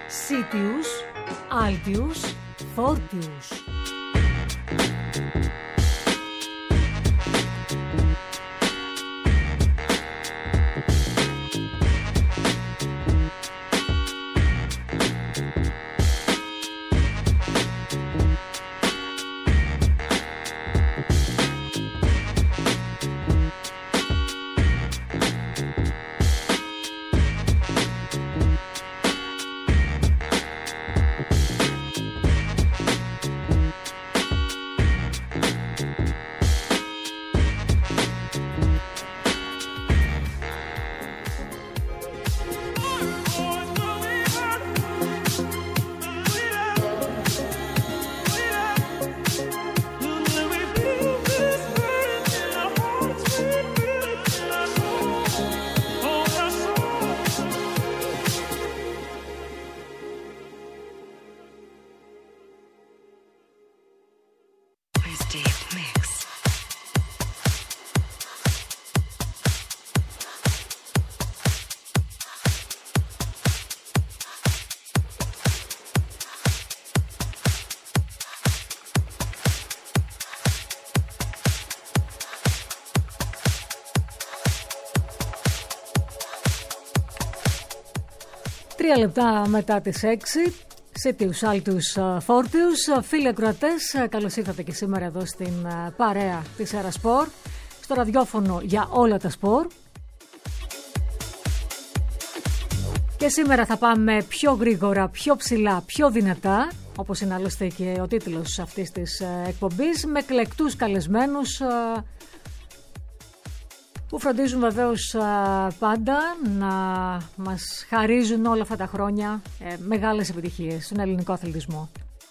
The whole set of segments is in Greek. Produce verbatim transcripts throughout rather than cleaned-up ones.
Citius, Altius, Fortius. Τρία λεπτά μετά τις έξι, Citius, Altius, Fortius. Φίλοι ακροατές, καλώς ήρθατε και σήμερα εδώ στην παρέα της Έρα Σπορ, στο ραδιόφωνο για όλα τα σπορ. Και σήμερα θα πάμε πιο γρήγορα, πιο ψηλά, πιο δυνατά, όπως είναι άλλωστε και ο τίτλος αυτής της εκπομπής, με εκλεκτούς καλεσμένους που φροντίζουν βεβαίως πάντα να μας χαρίζουν όλα αυτά τα χρόνια ε, μεγάλες επιτυχίες στον ελληνικό αθλητισμό.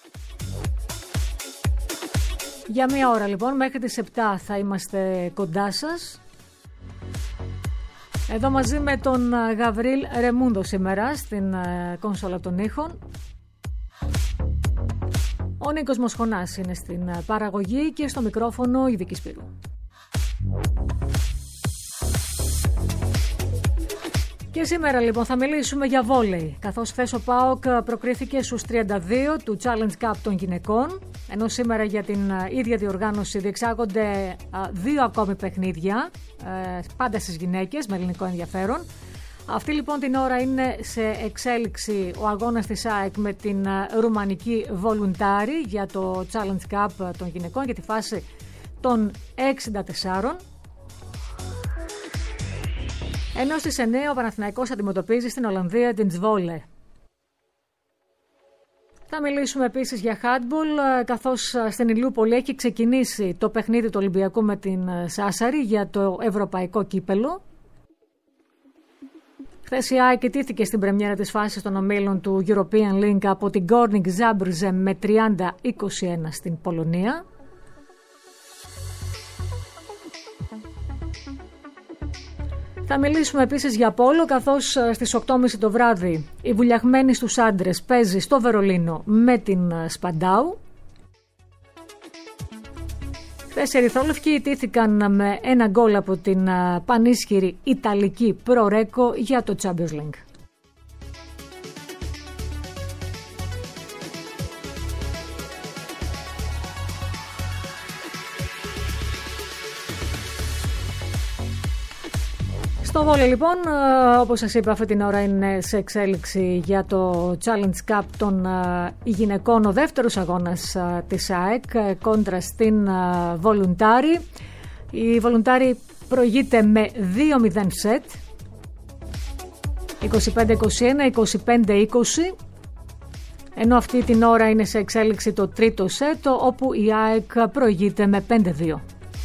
Για μία ώρα λοιπόν, μέχρι τις επτά θα είμαστε κοντά σας. Εδώ μαζί με τον Γαβρίλ Ρεμούντο σήμερα στην κόνσολα των ήχων. Ο Νίκος Μοσχονάς είναι στην παραγωγή και στο μικρόφωνο η Δική Σπύρου. Και σήμερα λοιπόν θα μιλήσουμε για βόλεϊ, καθώς χθες ο ΠΑΟΚ προκρίθηκε στους τριάντα δύο του Challenge Cup των γυναικών, ενώ σήμερα για την ίδια διοργάνωση διεξάγονται δύο ακόμη παιχνίδια, πάντα στις γυναίκες με ελληνικό ενδιαφέρον. Αυτή λοιπόν την ώρα είναι σε εξέλιξη ο αγώνας της ΑΕΚ με την ρουμανική Βολουντάρι για το Challenge Cup των γυναικών για τη φάση των εξήντα τεσσάρων. Ενώ στις εννιά ο Παναθηναϊκός αντιμετωπίζει στην Ολλανδία την Zwolle. Θα μιλήσουμε επίσης για handball, καθώς στην Ηλιούπολη έχει ξεκινήσει το παιχνίδι του Ολυμπιακού με την Σάσαρη για το ευρωπαϊκό κύπελο. Χθες η ΑΕΚ ιτήθηκε στην πρεμιέρα της φάσης των ομίλων του European League από την Górnik Zabrze με τριάντα είκοσι ένα στην Πολωνία. Θα μιλήσουμε επίσης για πόλο, καθώς στις οκτώ και μισή το βράδυ η Βουλιαγμένη στους άντρες παίζει στο Βερολίνο με την Σπαντάου. Χθες οι ερυθρόλευκοι ιτήθηκαν με ένα γκολ από την πανίσχυρη Ιταλική Προρέκο για το Champions League. Στο βόλεϊ λοιπόν, όπως σας είπα, αυτή την ώρα είναι σε εξέλιξη για το Challenge Cup των γυναικών ο δεύτερος αγώνας της ΑΕΚ κόντρα στην Βολουντάρι. Η Βολουντάρι προηγείται με δύο μηδέν σετ, είκοσι πέντε είκοσι ένα, είκοσι πέντε είκοσι, ενώ αυτή την ώρα είναι σε εξέλιξη το τρίτο σετ, όπου η ΑΕΚ προηγείται με πέντε δύο.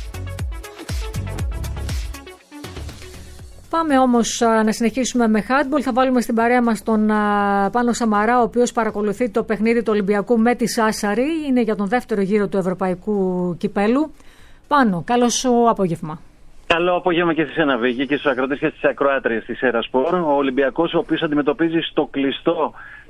Πάμε όμως να συνεχίσουμε με handball. Θα βάλουμε στην παρέα μας τον Πάνο Σαμαρά, ο οποίος παρακολουθεί το παιχνίδι του Ολυμπιακού με τη Σάσαρη. Είναι για τον δεύτερο γύρο του Ευρωπαϊκού Κυπέλου. Πάνο, καλό σου απόγευμα. Καλό απόγευμα και σε εσένα, Βίκη, και στους ακροατές και στις ακροάτριες της Έρα Σπορ. Ο Ολυμπιακός, ο οποίος αντιμετωπίζει στο κλειστό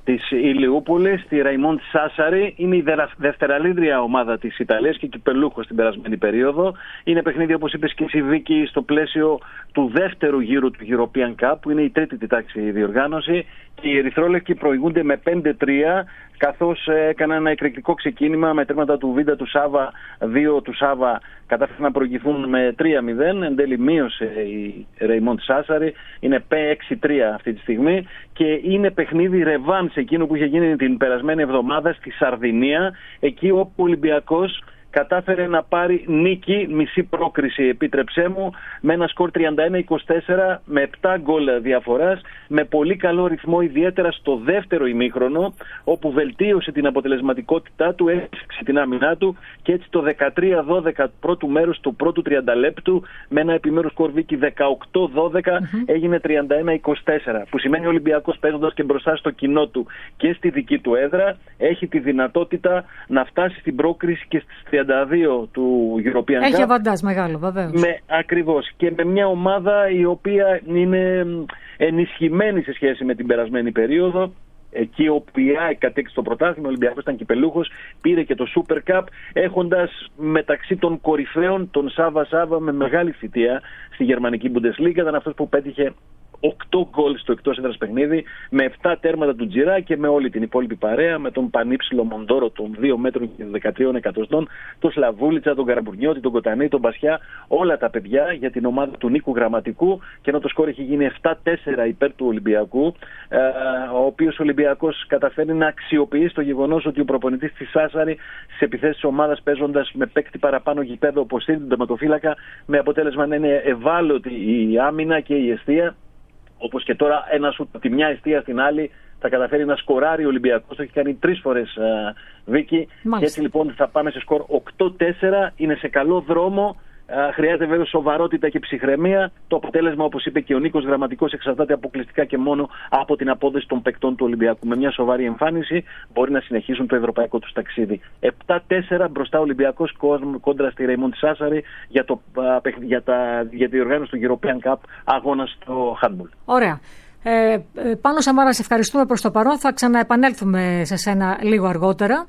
της Ηλιούπολης, τη Ραϊμόντ Σάσαρη. Είναι η δευτεραλίδρια ομάδα της Ιταλίας και κυπελούχος στην περασμένη περίοδο. Είναι παιχνίδι, όπως είπες και εσύ, Βίκη, στο πλαίσιο του δεύτερου γύρου του European Cup, που είναι η τρίτη τη τάξη διοργάνωση. Και οι ερυθρόλευκοι προηγούνται με πέντε τρία, καθώς έκαναν ένα εκρηκτικό ξεκίνημα με τέρματα του Βίντα του Σάβα, δύο του Σάβα κατάφεραν να προηγηθούν με τρία μηδέν. Εν τέλει μείωσε η Ραϊμόντ Σάσαρη, είναι έξι τρία αυτή τη στιγμή και είναι παιχνίδι ρεβάν σε εκείνο που είχε γίνει την περασμένη εβδομάδα στη Σαρδινία, εκεί όπου ο Ολυμπιακός κατάφερε να πάρει νίκη, μισή πρόκριση, επίτρεψέ μου, με ένα σκορ τριάντα ένα είκοσι τέσσερα, με επτά γκολ διαφοράς, με πολύ καλό ρυθμό, ιδιαίτερα στο δεύτερο ημίχρονο, όπου βελτίωσε την αποτελεσματικότητά του, έσυξε την άμυνά του και έτσι το δεκατρία δώδεκα του πρώτου μέρους, του πρώτου τριάντα λεπτού, με ένα επιμέρους σκορ, Βίκη, δεκαοκτώ δώδεκα, mm-hmm. έγινε τριάντα ένα είκοσι τέσσερα, που σημαίνει ο Ολυμπιακός, παίζοντας και μπροστά στο κοινό του και στη δική του έδρα, έχει τη δυνατότητα να φτάσει στην πρόκριση και στις τριάντα δύο του European Cup. Έχει αβαντάζ μεγάλο, βεβαίως. Με, ακριβώς. Και με μια ομάδα η οποία είναι ενισχυμένη σε σχέση με την περασμένη περίοδο. Εκεί όπου η ΑΕΚ κατέκτησε το πρωτάθλημα, ο Ολυμπιακός ήταν κυπελούχος, πήρε και το Super Cup, έχοντας μεταξύ των κορυφαίων τον Σάβα Σάβα με μεγάλη θητεία στη γερμανική Bundesliga. Ήταν αυτός που πέτυχε οκτώ γκολ στο εκτός έδρας παιχνίδι, με επτά τέρματα του Τζιρά και με όλη την υπόλοιπη παρέα, με τον πανύψηλο Μοντόρο των δύο μέτρων και δεκατρία εκατοστών, τον Σλαβούλιτσα, τον Καραμπουρνιώτη, τον Κοτανή, τον Μπασιά, όλα τα παιδιά για την ομάδα του Νίκου Γραμματικού, και ενώ το σκόρ έχει γίνει επτά τέσσερα υπέρ του Ολυμπιακού, ο οποίος Ολυμπιακός καταφέρνει να αξιοποιήσει το γεγονός ότι ο προπονητής της Σάσαρη στις επιθέσεις της ομάδας, παίζοντας με παίκτη παραπάνω γηπέδο, όπως είναι τον τερματοφύλακα, με αποτέλεσμα να είναι ευάλωτη η άμυνα και η εστία. Όπως και τώρα, ένα σουτ από τη μια εστία στην άλλη θα καταφέρει να σκοράρει ο Ολυμπιακός. Το έχει κάνει τρεις φορές, uh, Βίκη. Μάλιστα. Και έτσι λοιπόν θα πάμε σε σκορ οκτώ τέσσερα. Είναι σε καλό δρόμο. Uh, χρειάζεται βέβαια σοβαρότητα και ψυχραιμία. Το αποτέλεσμα, όπως είπε και ο Νίκος Γραμματικός, εξαρτάται αποκλειστικά και μόνο από την απόδοση των παικτών του Ολυμπιακού. Με μια σοβαρή εμφάνιση μπορεί να συνεχίσουν το ευρωπαϊκό τους ταξίδι. επτά τέσσερα μπροστά ο Ολυμπιακός κόντρα στη Ραϊμόντ Σάσαρη για, το, uh, για, τα, για τη οργάνωση του European Cup αγώνα στο handball. Ωραία. Ε, Πάνο Σαμάρα, σε ευχαριστούμε προς το παρόν. Θα ξαναεπανέλθουμε σε σένα λίγο αργότερα.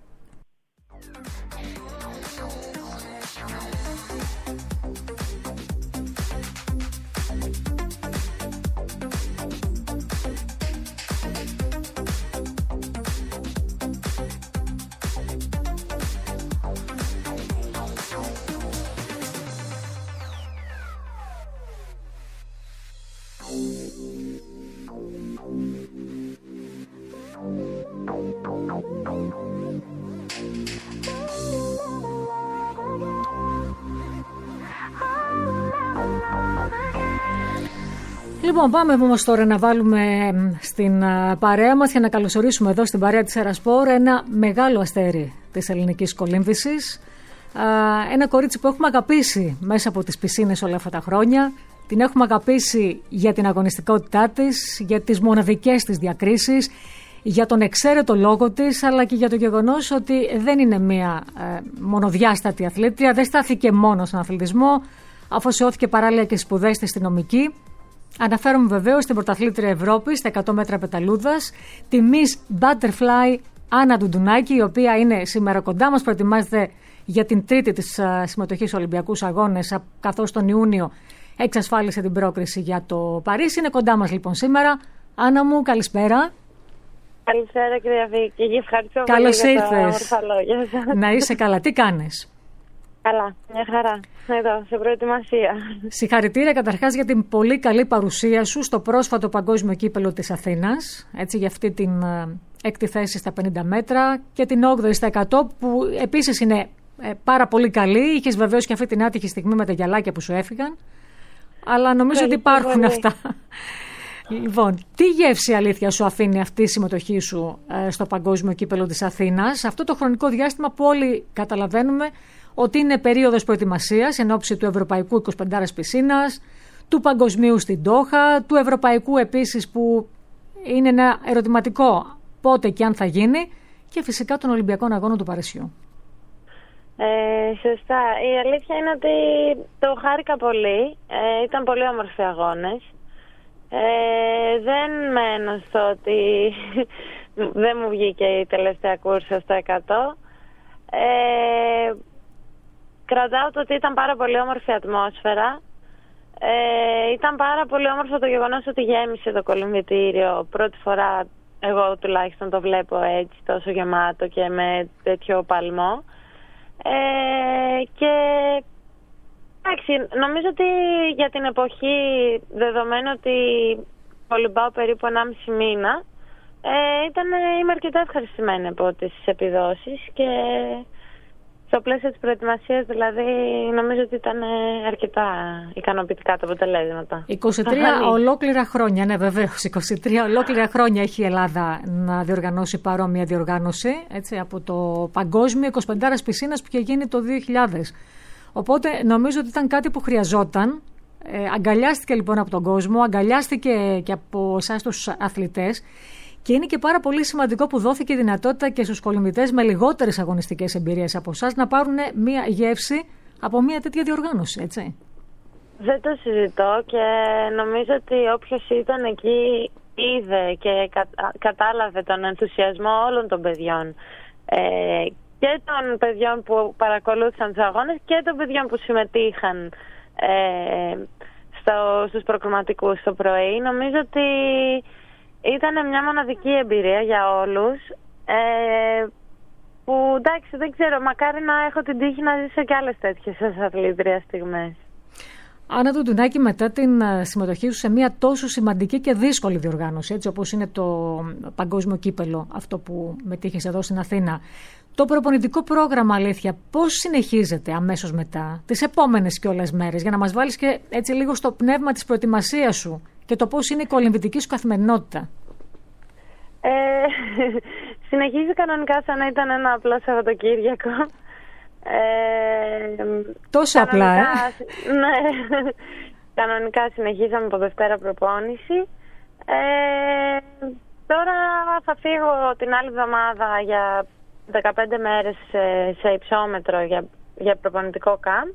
Λοιπόν, πάμε όμως τώρα να βάλουμε στην παρέα μας για να καλωσορίσουμε εδώ στην παρέα της Ερασπορ ένα μεγάλο αστέρι της ελληνικής κολύμβησης. Ένα κορίτσι που έχουμε αγαπήσει μέσα από τις πισίνες όλα αυτά τα χρόνια. Την έχουμε αγαπήσει για την αγωνιστικότητά της, για τις μοναδικές της διακρίσεις, για τον εξαίρετο λόγο της, αλλά και για το γεγονός ότι δεν είναι μία ε, μονοδιάστατη αθλήτρια, δεν στάθηκε μόνο στον αθλητισμό, αφοσιώθηκε παράλληλα και σπουδές στη νομική. Αναφέρομαι βεβαίως στην πρωταθλήτρια Ευρώπης στα εκατό μέτρα πεταλούδας, τη Miss Butterfly Άννα Ντουντουνάκη, η οποία είναι σήμερα κοντά μας, προετοιμάζεται για την τρίτη της συμμετοχή στους Ολυμπιακούς Αγώνες, καθώς τον Ιούνιο εξασφάλισε την πρόκριση για το Παρίσι. Είναι κοντά μας λοιπόν σήμερα. Άννα μου, καλησπέρα. Καλησπέρα κυρία Βίκη, ευχαριστώ Καλώς πολύ ήρθες. για τα όρθα λόγια. Να είσαι καλά, τι κάνεις? Καλά, μια χαρά, εδώ, σε προετοιμασία. Συγχαρητήρια καταρχάς για την πολύ καλή παρουσία σου στο πρόσφατο Παγκόσμιο Κύπελλο της Αθήνας, έτσι, για αυτή την έκτη θέση στα πενήντα μέτρα και την όγδοη στα εκατό, που επίσης είναι ε, πάρα πολύ καλή. Είχες βεβαίως και αυτή την άτυχη στιγμή με τα γυαλάκια που σου έφυγαν, αλλά νομίζω ότι υπάρχουν πολύ αυτά. Λοιπόν, τι γεύση αλήθεια σου αφήνει αυτή η συμμετοχή σου ε, στο Παγκόσμιο Κύπελλο της Αθήνας, αυτό το χρονικό διάστημα που όλοι καταλαβαίνουμε ότι είναι περίοδος προετοιμασίας εν ώψη του Ευρωπαϊκού εικοσιπέντε ώρες πισίνας, του Παγκοσμίου στην Ντόχα, του Ευρωπαϊκού επίσης που είναι ένα ερωτηματικό πότε και αν θα γίνει, και φυσικά των Ολυμπιακών Αγώνων του Παρισιού. Ε, σωστά. Η αλήθεια είναι ότι το χάρηκα πολύ. Ε, ήταν πολύ όμορφοι αγώνες. Ε, δεν μένω στο ότι δεν μου βγήκε η τελευταία κούρσα στο εκατό. Ε, κρατάω το ότι ήταν πάρα πολύ όμορφη ατμόσφαιρα. Ε, ήταν πάρα πολύ όμορφο το γεγονός ότι γέμισε το κολυμβητήριο. Πρώτη φορά εγώ τουλάχιστον το βλέπω έτσι, τόσο γεμάτο και με τέτοιο παλμό. Ε, και εντάξει, νομίζω ότι για την εποχή, δεδομένου ότι κολυμπάω περίπου ενάμιση μήνα, ε, ήταν, είμαι αρκετά ευχαριστημένη από τις επιδόσεις και στο πλαίσιο της προετοιμασίας, δηλαδή, νομίζω ότι ήταν αρκετά ικανοποιητικά τα αποτελέσματα. είκοσι τρία ολόκληρα χρόνια, ναι βεβαίως, είκοσι τρία ολόκληρα χρόνια έχει η Ελλάδα να διοργανώσει παρόμοια διοργάνωση, έτσι, από το παγκόσμιο είκοσι πέντε πισίνας που είχε γίνει το δύο χιλιάδες. Οπότε νομίζω ότι ήταν κάτι που χρειαζόταν. Ε, αγκαλιάστηκε λοιπόν από τον κόσμο, αγκαλιάστηκε και από εσάς τους αθλητές. Και είναι και πάρα πολύ σημαντικό που δόθηκε η δυνατότητα και στους κολυμβητές με λιγότερες αγωνιστικές εμπειρίες από εσάς να πάρουν μια γεύση από μια τέτοια διοργάνωση, έτσι. Δεν το συζητώ και νομίζω ότι όποιος ήταν εκεί είδε και κατάλαβε τον ενθουσιασμό όλων των παιδιών. Ε, και των παιδιών που παρακολούθησαν τους αγώνες και των παιδιών που συμμετείχαν ε, στο, στους προκριματικούς το πρωί. Νομίζω ότι ήταν μια μοναδική εμπειρία για όλους, ε, που εντάξει δεν ξέρω, μακάρι να έχω την τύχη να ζήσω και άλλες τέτοιες αθλήτριες στιγμές. Άννα Τουντουνάκη, μετά την συμμετοχή σου σε μια τόσο σημαντική και δύσκολη διοργάνωση, έτσι όπως είναι το παγκόσμιο κύπελο, αυτό που μετήχες εδώ στην Αθήνα, το προπονητικό πρόγραμμα, αλήθεια, πώς συνεχίζεται αμέσως μετά, τις επόμενες κιόλας μέρες, για να μας βάλεις και έτσι λίγο στο πνεύμα της προετοιμασίας σου και το πώς είναι η κολυμβητική σου καθημερινότητα? Ε, συνεχίζει κανονικά σαν να ήταν ένα απλό Σαββατοκύριακο. Ε, Τόσο απλά, ε? Ναι, κανονικά συνεχίσαμε από Δευτέρα προπόνηση. Ε, τώρα θα φύγω την άλλη εβδομάδα για δεκαπέντε μέρες σε, σε υψόμετρο για, για προπονητικό κάμπ.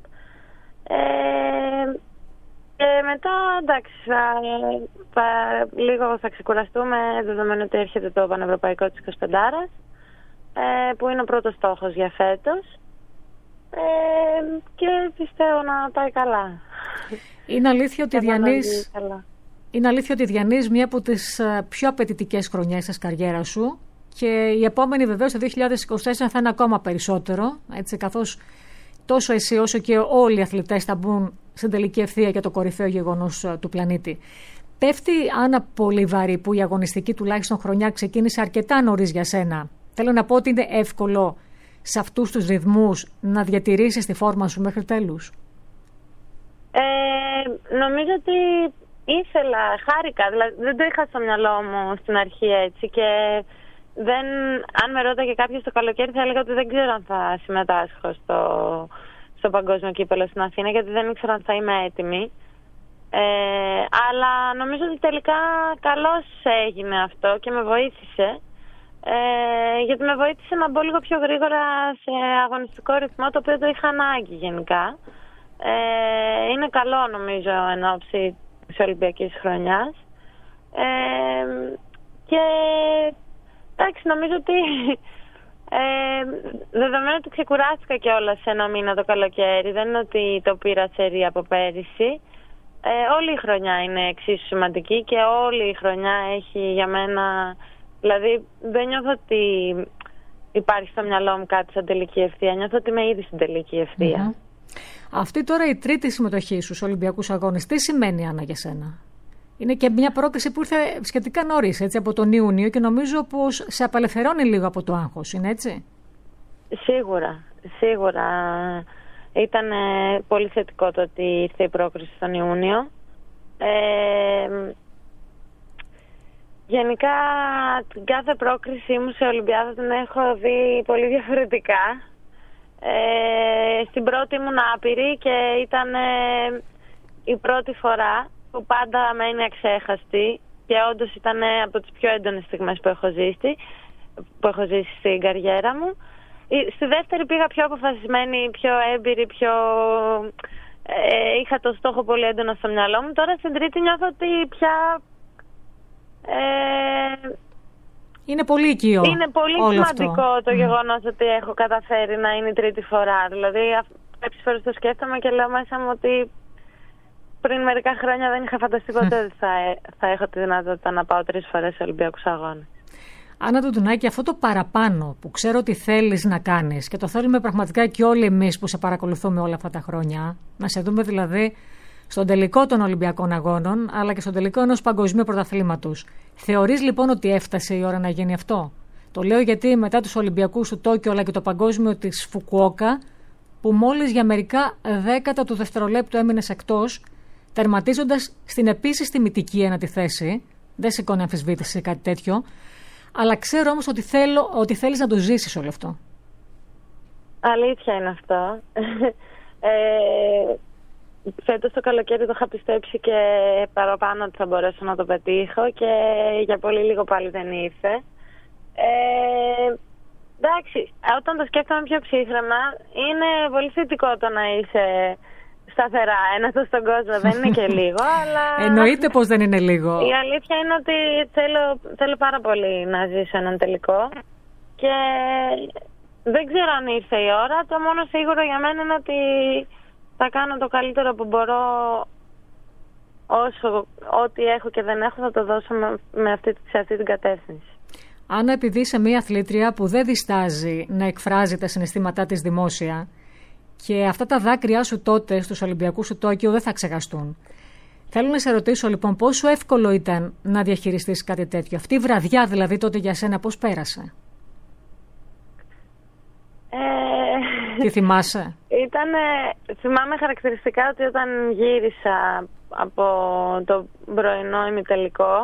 Ε, και μετά, εντάξει, θα, θα, λίγο θα ξεκουραστούμε, δεδομένου ότι έρχεται το Πανευρωπαϊκό της εικοσιπεντάρας, ε, που είναι ο πρώτος στόχος για φέτος. Ε, και πιστεύω να πάει καλά. Είναι αλήθεια ότι διανύεις, είναι αλήθεια ότι διανύεις μία από τις πιο απαιτητικές χρονιές της καριέρας σου και η επόμενη βεβαίως το δύο χιλιάδες είκοσι τέσσερα θα είναι ακόμα περισσότερο, έτσι, καθώς τόσο εσύ όσο και όλοι οι αθλητές θα μπουν στην τελική ευθεία για το κορυφαίο γεγονός του πλανήτη. Πέφτει, Άννα, πολύ βαρύ που η αγωνιστική τουλάχιστον χρονιά ξεκίνησε αρκετά νωρίς για σένα? Θέλω να πω ότι είναι εύκολο σε αυτούς τους ρυθμούς να διατηρήσεις τη φόρμα σου μέχρι τέλους? Ε, νομίζω ότι ήθελα, χάρηκα, δηλαδή δεν το είχα στο μυαλό μου στην αρχή έτσι και δεν, αν με ρώταγε κάποιος το καλοκαίρι θα έλεγα ότι δεν ξέρω αν θα συμμετάσχω στο, στο παγκόσμιο κύπελο στην Αθήνα, γιατί δεν ήξερα αν θα είμαι έτοιμη. Ε, αλλά νομίζω ότι τελικά καλώς έγινε αυτό και με βοήθησε. Ε, γιατί με βοήθησε να μπω λίγο πιο γρήγορα σε αγωνιστικό ρυθμό, το οποίο το είχα ανάγκη γενικά. Ε, είναι καλό νομίζω εν ώψη της Ολυμπιακής χρονιάς. Ε, και εντάξει, νομίζω ότι ε, δεδομένου ότι ξεκουράστηκα κιόλας σε ένα μήνα το καλοκαίρι, δεν είναι ότι το πήρα σερί από πέρυσι. Ε, όλη η χρονιά είναι εξίσου σημαντική και όλη η χρονιά έχει για μένα, δηλαδή δεν νιώθω ότι υπάρχει στο μυαλό μου κάτι σαν τελική ευθεία, νιώθω ότι είμαι ήδη στην τελική ευθεία. Mm-hmm. Αυτή τώρα η τρίτη συμμετοχή σου στους Ολυμπιακούς Αγώνες, τι σημαίνει, Άννα, για σένα? Είναι και μια πρόκληση που ήρθε σχετικά νωρίς, έτσι, από τον Ιούνιο, και νομίζω πως σε απελευθερώνει λίγο από το άγχος, είναι έτσι? Σίγουρα, σίγουρα. Ήταν πολύ θετικό το ότι ήρθε η πρόκριση τον Ιούνιο. Ε, γενικά την κάθε πρόκρισή μου σε Ολυμπιάδα την έχω δει πολύ διαφορετικά. Ε, στην πρώτη ήμουν άπειρη και ήταν ε, η πρώτη φορά που πάντα μένει αξέχαστη και όντως ήταν από τις πιο έντονες στιγμές που έχω ζήσει, που έχω ζήσει στην καριέρα μου. Στη δεύτερη πήγα πιο αποφασισμένη, πιο έμπειρη, πιο... Ε, είχα το στόχο πολύ έντονα στο μυαλό μου. Τώρα στην τρίτη νιώθω ότι πια ε, Είναι πολύ οικείο. Είναι πολύ σημαντικό αυτό. το γεγονός ότι έχω καταφέρει να είναι η τρίτη φορά. Δηλαδή, κάποιες φορές το σκέφτομαι και λέω μέσα μου ότι πριν μερικά χρόνια δεν είχα φανταστεί ποτέ ότι θα, θα έχω τη δυνατότητα να πάω τρεις φορές σε Ολυμπιακούς Αγώνες. Άννα Τουντουνάκη, αυτό το παραπάνω που ξέρω ότι θέλεις να κάνεις και το θέλουμε πραγματικά και όλοι εμείς που σε παρακολουθούμε όλα αυτά τα χρόνια, να σε δούμε δηλαδή στον τελικό των Ολυμπιακών Αγώνων, αλλά και στον τελικό ενός παγκοσμίου πρωταθλήματος. Θεωρείς λοιπόν ότι έφτασε η ώρα να γίνει αυτό? Το λέω γιατί μετά τους Ολυμπιακούς του Τόκιο, αλλά και το παγκόσμιο της Φουκουόκα, που μόλις για μερικά δέκατα του δευτερολέπτου έμεινες εκτός, τερματίζοντας στην επίσης τιμητική ένατη θέση, δεν σηκώνει αμφισβήτηση κάτι τέτοιο, αλλά ξέρω όμως ότι, θέλω, ότι θέλεις να το ζήσεις όλο αυτό. Αλήθεια είναι αυτό. ε, φέτος το καλοκαίρι το είχα πιστέψει και παραπάνω ότι θα μπορέσω να το πετύχω και για πολύ λίγο πάλι δεν ήρθε. Ε, εντάξει, όταν το σκέφτομαι πιο ψύχρεμα, είναι πολύ θετικό το να είσαι σταθερά ένατος στον κόσμο, δεν είναι και λίγο, αλλά... Εννοείται πως δεν είναι λίγο. Η αλήθεια είναι ότι θέλω, θέλω πάρα πολύ να ζήσω έναν τελικό και δεν ξέρω αν ήρθε η ώρα. Το μόνο σίγουρο για μένα είναι ότι θα κάνω το καλύτερο που μπορώ, όσο ό,τι έχω και δεν έχω θα το δώσω με, με αυτή, σε αυτή την κατεύθυνση. Άννα, επειδή είσαι μια αθλήτρια που δεν διστάζει να εκφράζει τα συναισθήματά της δημόσια, και αυτά τα δάκρυά σου τότε στους Ολυμπιακούς του Τόκιο δεν θα ξεχαστούν. Θέλω να σε ρωτήσω λοιπόν πόσο εύκολο ήταν να διαχειριστείς κάτι τέτοιο. Αυτή η βραδιά δηλαδή τότε για σένα πώς πέρασε? Ε... Τι θυμάσαι? Ήτανε, θυμάμαι χαρακτηριστικά ότι όταν γύρισα από το πρωινό ημιτελικό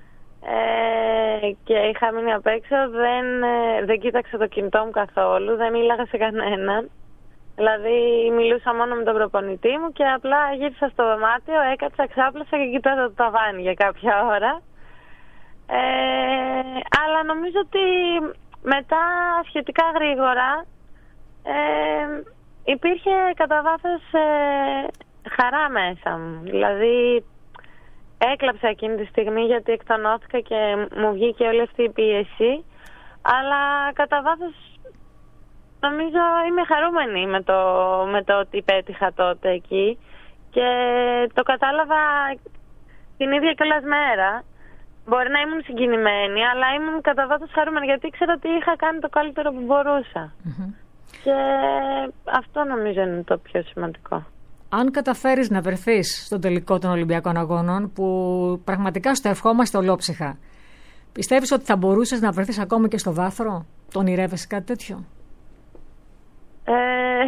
ε, και είχα μείνει απ' έξω, δεν, δεν κοίταξα το κινητό μου καθόλου, δεν μίλαγα σε κανέναν. Δηλαδή μιλούσα μόνο με τον προπονητή μου και απλά γύρισα στο δωμάτιο, έκατσα, ξάπλασα και κοιτάζα το ταβάνι για κάποια ώρα. Ε, αλλά νομίζω ότι μετά σχετικά γρήγορα ε, υπήρχε κατά βάθος ε, χαρά μέσα μου. Δηλαδή έκλαψα εκείνη τη στιγμή γιατί εκτονώθηκα και μου βγήκε όλη αυτή η πίεση. Αλλά κατά βάθος νομίζω είμαι χαρούμενη με το, με το ότι πέτυχα τότε εκεί και το κατάλαβα την ίδια κιόλας μέρα. Μπορεί να ήμουν συγκινημένη, αλλά ήμουν κατά βάθος χαρούμενη γιατί ήξερα ότι είχα κάνει το καλύτερο που μπορούσα. Mm-hmm. Και αυτό νομίζω είναι το πιο σημαντικό. Αν καταφέρεις να βρεθείς στον τελικό των Ολυμπιακών Αγώνων, που πραγματικά στο ευχόμαστε ολόψυχα, πιστεύεις ότι θα μπορούσες να βρεθείς ακόμη και στο βάθρο? Το ονειρεύεσαι κάτι τέτοιο? Ε,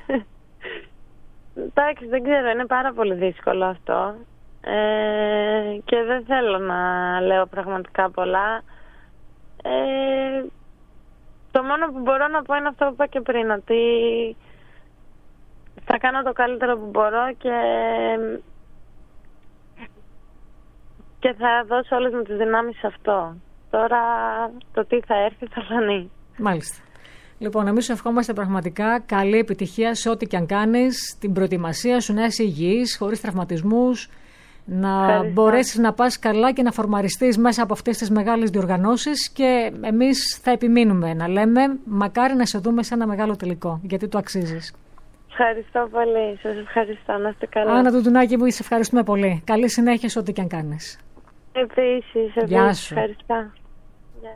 εντάξει, δεν ξέρω, είναι πάρα πολύ δύσκολο αυτό ε, και δεν θέλω να λέω πραγματικά πολλά. Ε, το μόνο που μπορώ να πω είναι αυτό που είπα και πριν, ότι θα κάνω το καλύτερο που μπορώ και, και θα δώσω όλες μου τις δυνάμεις σε αυτό. Τώρα το τι θα έρθει θα φανεί. Μάλιστα. Λοιπόν, εμείς σου ευχόμαστε πραγματικά καλή επιτυχία σε ό,τι και αν κάνεις, την προετοιμασία σου να είσαι υγιής, χωρίς τραυματισμούς, να Ευχαριστώ. μπορέσεις να πας καλά και να φορμαριστείς μέσα από αυτές τις μεγάλες διοργανώσεις και εμείς θα επιμείνουμε να λέμε μακάρι να σε δούμε σε ένα μεγάλο τελικό, γιατί το αξίζεις. Ευχαριστώ πολύ. Σας ευχαριστώ. Να είστε καλά. Άννα Τουντουνάκη μου, σε ευχαριστούμε πολύ. Καλή συνέχεια σε ό,τι και αν κάνεις. Επίσης. Γεια σου. Ευχαριστώ. Γεια.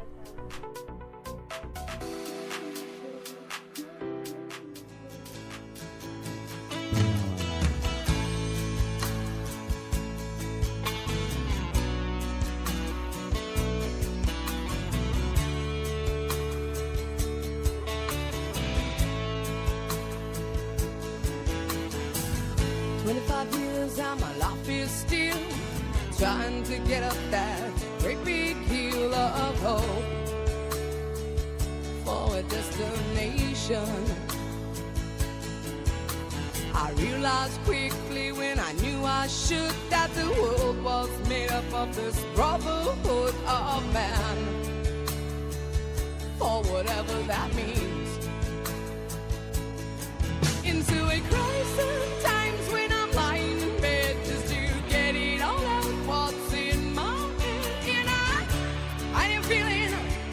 twenty-five years and my life is still trying to get up that great big hill of hope for a destination. I realized quickly when I knew I should that the world was made up of this brotherhood of man, for whatever that means. Into a crisis times when I'm lying in bed just to get it all out what's in my head. And I, I am feeling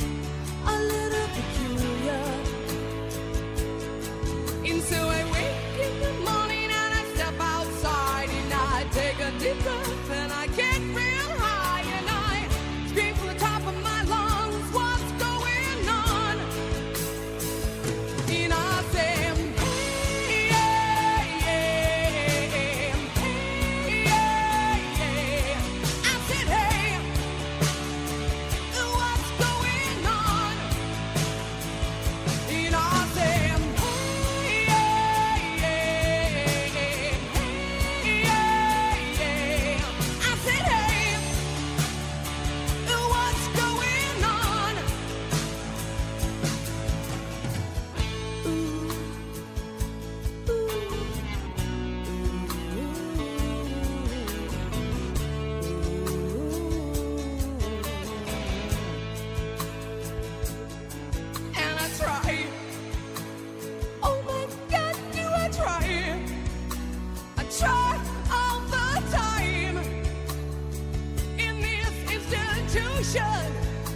nation.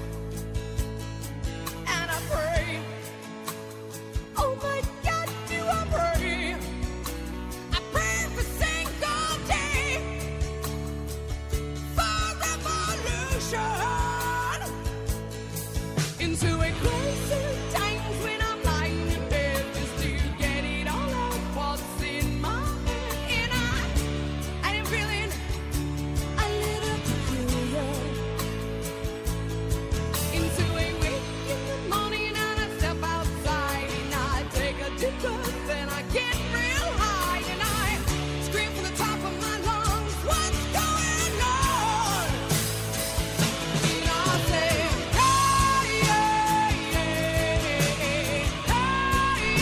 And I pray, oh my God, do I pray. I pray for single day, for revolution. Into a crazy times when I'm lying in bed just to get it all out what's in my head. And I, I am feeling a little peculiar. Into a wake in the morning and I step outside and I take a deep breath and I get real high and I scream from the top of my lungs, what's going on? And I say, hey, hey, hey, hey,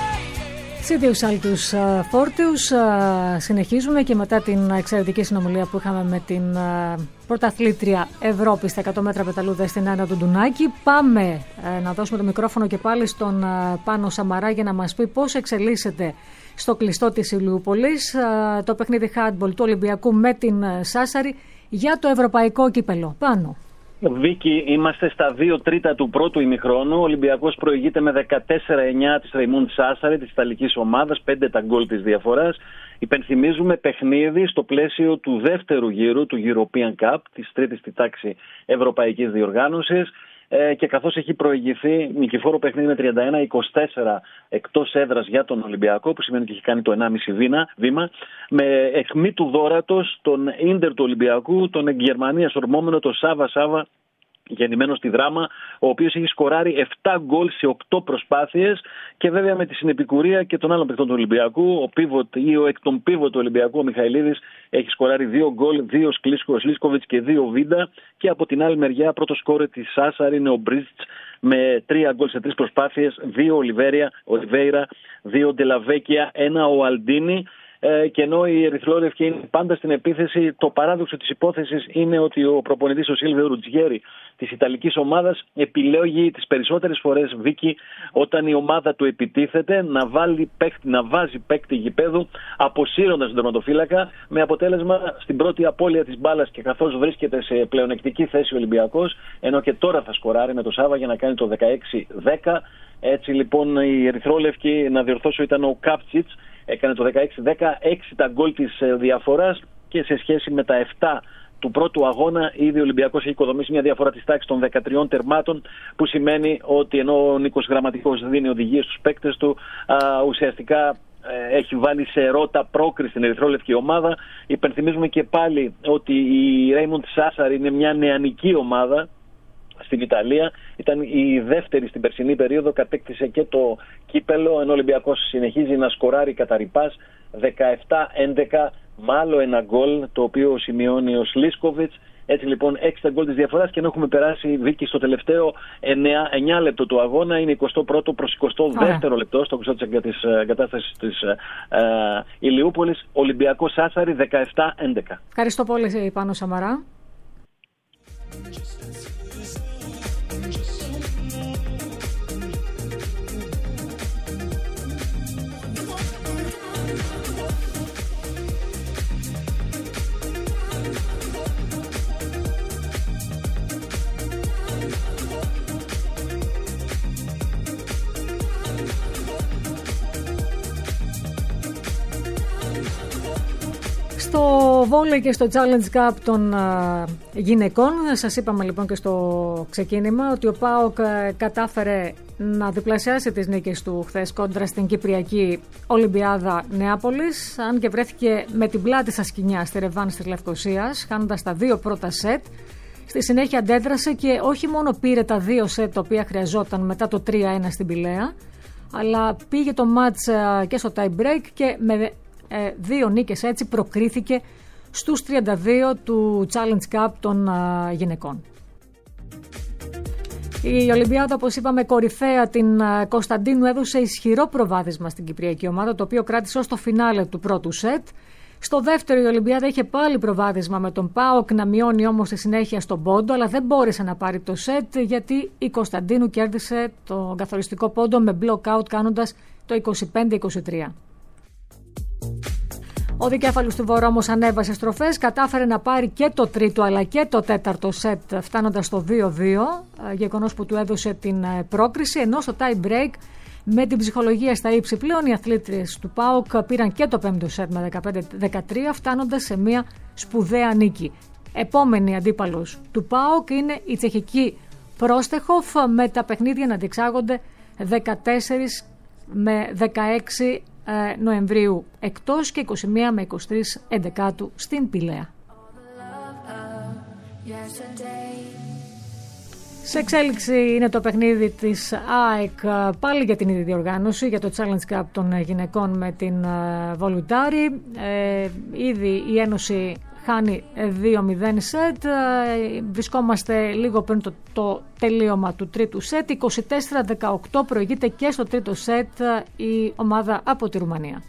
hey. Σίδιους Άλτους Φόρτιους. Συνεχίζουμε και μετά την εξαιρετική συνομιλία που είχαμε με την πρωταθλήτρια Ευρώπη στα εκατό μέτρα πεταλούδες στην Άννα του Ντουνάκη. Πάμε να δώσουμε το μικρόφωνο και πάλι στον Πάνο Σαμαρά για να μας πει πώς εξελίσσεται στο κλειστό της Ηλιούπολης το παιχνίδι handball του Ολυμπιακού με την Σάσαρη για το ευρωπαϊκό κύπελο. Πάνο. Βίκη, είμαστε στα δύο τρίτα του πρώτου ημιχρόνου. Ο Ολυμπιακός προηγείται με δεκατέσσερα εννιά της Ρεϊμούντ Σάσαρη, της Ιταλικής ομάδας, πέντε τα γκολ της διαφοράς. Υπενθυμίζουμε παιχνίδι στο πλαίσιο του δεύτερου γύρου του European Cup, της τρίτης στη τάξη ευρωπαϊκής διοργάνωσης. Ε, και καθώς έχει προηγηθεί νικηφόρο παιχνίδι με τριάντα ένα είκοσι τέσσερα εκτός έδρας για τον Ολυμπιακό, που σημαίνει ότι έχει κάνει το ενάμιση βήμα, με αιχμή του δώρατος τον Ίντερ του Ολυμπιακού, τον εκ Γερμανίας ορμόμενο, τον Σάβα Σάβα, γεννημένο στη Δράμα, ο οποίος έχει σκοράρει επτά γκολ σε οκτώ προσπάθειες και βέβαια με τη συνεπικουρία και των άλλων παιχτών του Ολυμπιακού. Ο πίβοτ ή ο εκ των πίβοτ του Ολυμπιακού, ο Μιχαηλίδης, έχει σκοράρει δύο γκολ, δύο Σλίσκοβιτς και δύο Βίντα. Και από την άλλη μεριά, πρώτο σκόρε της Σάσαρη είναι ο Μπρίτς με τρία γκολ σε τρεις προσπάθειες, δύο Ολιβέιρα, δύο Ντελαβέκια, ένα ο Αλντίνη. Ε, και ενώ οι ερυθρόλευκοι είναι πάντα στην επίθεση, το παράδοξο της υπόθεσης είναι ότι ο προπονητής ο Σίλβιο Ρουτζιέρη της Ιταλικής ομάδας επιλέγει τις περισσότερες φορές, Βίκη, όταν η ομάδα του επιτίθεται, να, βάλει παίκτη, να βάζει παίκτη γηπέδου αποσύροντας τον τερματοφύλακα, με αποτέλεσμα στην πρώτη απώλεια της μπάλας και καθώς βρίσκεται σε πλεονεκτική θέση ο Ολυμπιακός, ενώ και τώρα θα σκοράρει με το Σάβα για να κάνει το δεκαέξι δέκα. Έτσι λοιπόν οι ερυθρόλευκοι, να διορθώσω, ήταν ο Κάπτσιτς, έκανε το δεκαέξι δέκα, έξι τα γκολ της διαφοράς και σε σχέση με τα επτά του πρώτου αγώνα ήδη ο Ολυμπιακός έχει οικοδομήσει μια διαφορά της τάξης των δεκατριών τερμάτων, που σημαίνει ότι ενώ ο Νίκος Γραμματικός δίνει οδηγίες στους παίκτες του, α, ουσιαστικά ε, έχει βάλει σε ρότα πρόκριση στην ερυθρόλευκη ομάδα. Υπενθυμίζουμε και πάλι ότι η Ρέιμοντ Σάσαρη είναι μια νεανική ομάδα στην Ιταλία, ήταν η δεύτερη στην περσινή περίοδο, κατέκτησε και το κύπελο, ενώ ο Ολυμπιακός συνεχίζει να σκοράρει κατά ρηπάς, δεκαεπτά έντεκα με άλλο ένα γκολ, το οποίο σημειώνει ο Σλίσκοβιτς. Έτσι λοιπόν έξι τα γκολ της διαφοράς, και ενώ έχουμε περάσει, Βίκη, στο τελευταίο εννιά λεπτό του αγώνα, είναι εικοστό πρώτο προς εικοστό δεύτερο λεπτό στο κουστό της εγκατάστασης της ε, Ηλιούπολης, Ολυμπιακός Σάσαρη δεκαεπτά έντεκα. Ευχαριστώ πολύ, Πάνο Σαμαρά. Στο βόλεϊ και στο Challenge Cup των α, γυναικών, σας είπαμε λοιπόν και στο ξεκίνημα ότι ο ΠΑΟΚ κατάφερε να διπλασιάσει τις νίκες του χθες κόντρα στην Κυπριακή Ολυμπιάδα Νεάπολης, αν και βρέθηκε με την πλάτη στα σκοινιά στη ρεβάνς της Λευκοσίας, χάνοντας τα δύο πρώτα σετ. Στη συνέχεια αντέδρασε και όχι μόνο πήρε τα δύο σετ τα οποία χρειαζόταν μετά το τρία ένα στην Πηλαία, αλλά πήγε το μάτς και στο tie break και με Ε, δύο νίκες έτσι προκρίθηκε στους τριάντα δύο του Challenge Cup των α, γυναικών. Η Ολυμπιάδα, όπως είπαμε, κορυφαία την α, Κωνσταντίνου έδωσε ισχυρό προβάδισμα στην Κυπριακή ομάδα, το οποίο κράτησε ως το φινάλε του πρώτου σετ. Στο δεύτερο η Ολυμπιάδα είχε πάλι προβάδισμα με τον ΠΑΟΚ να μειώνει όμως στη συνέχεια στον πόντο, αλλά δεν μπόρεσε να πάρει το σετ γιατί η Κωνσταντίνου κέρδισε τον καθοριστικό πόντο με block out κάνοντας το είκοσι πέντε είκοσι τρία. Ο δικέφαλος του Βορρά όμως ανέβασε στροφές, κατάφερε να πάρει και το τρίτο αλλά και το τέταρτο σετ φτάνοντας στο δύο δύο, γεγονός που του έδωσε την πρόκριση, ενώ στο tie break με την ψυχολογία στα ύψη πλέον οι αθλήτριες του ΠΑΟΚ πήραν και το πέμπτο σετ με δεκαπέντε δεκατρία φτάνοντας σε μια σπουδαία νίκη. Επόμενη αντίπαλος του ΠΑΟΚ είναι η τσεχική Πρόστεχοφ, με τα παιχνίδια να διεξάγονται δεκατέσσερις με δεκαέξι Νοεμβρίου εκτός και είκοσι μία με είκοσι τρεις Εντεκάτου στην Πηλαία. Σε εξέλιξη είναι το παιχνίδι της ΑΕΚ πάλι για την ίδια διοργάνωση, για το Challenge Cup των γυναικών με την Βολουτάρη. Ε, ήδη η Ένωση χάνει δύο μηδέν σετ, βρισκόμαστε λίγο πριν το, το τελείωμα του τρίτου σετ, είκοσι τέσσερα δεκαοκτώ προηγείται και στο τρίτο σετ η ομάδα από τη Ρουμανία.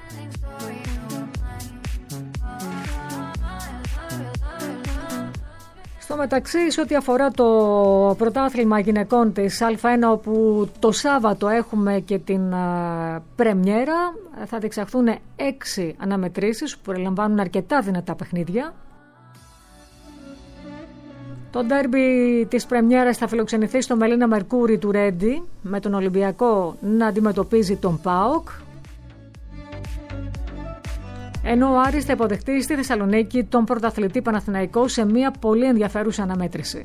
Στο μεταξύ, σε ό,τι αφορά το πρωτάθλημα γυναικών της Α1, όπου το Σάββατο έχουμε και την α, πρεμιέρα, θα διεξαχθούν έξι αναμετρήσεις που περιλαμβάνουν αρκετά δυνατά παιχνίδια. Το ντέρμπι της πρεμιέρας θα φιλοξενηθεί στο Μελίνα Μερκούρι του Ρέντι, με τον Ολυμπιακό να αντιμετωπίζει τον ΠΑΟΚ. Ενώ ο Άρης θα υποδεχτεί στη Θεσσαλονίκη τον πρωταθλητή Παναθηναϊκό σε μια πολύ ενδιαφέρουσα αναμέτρηση.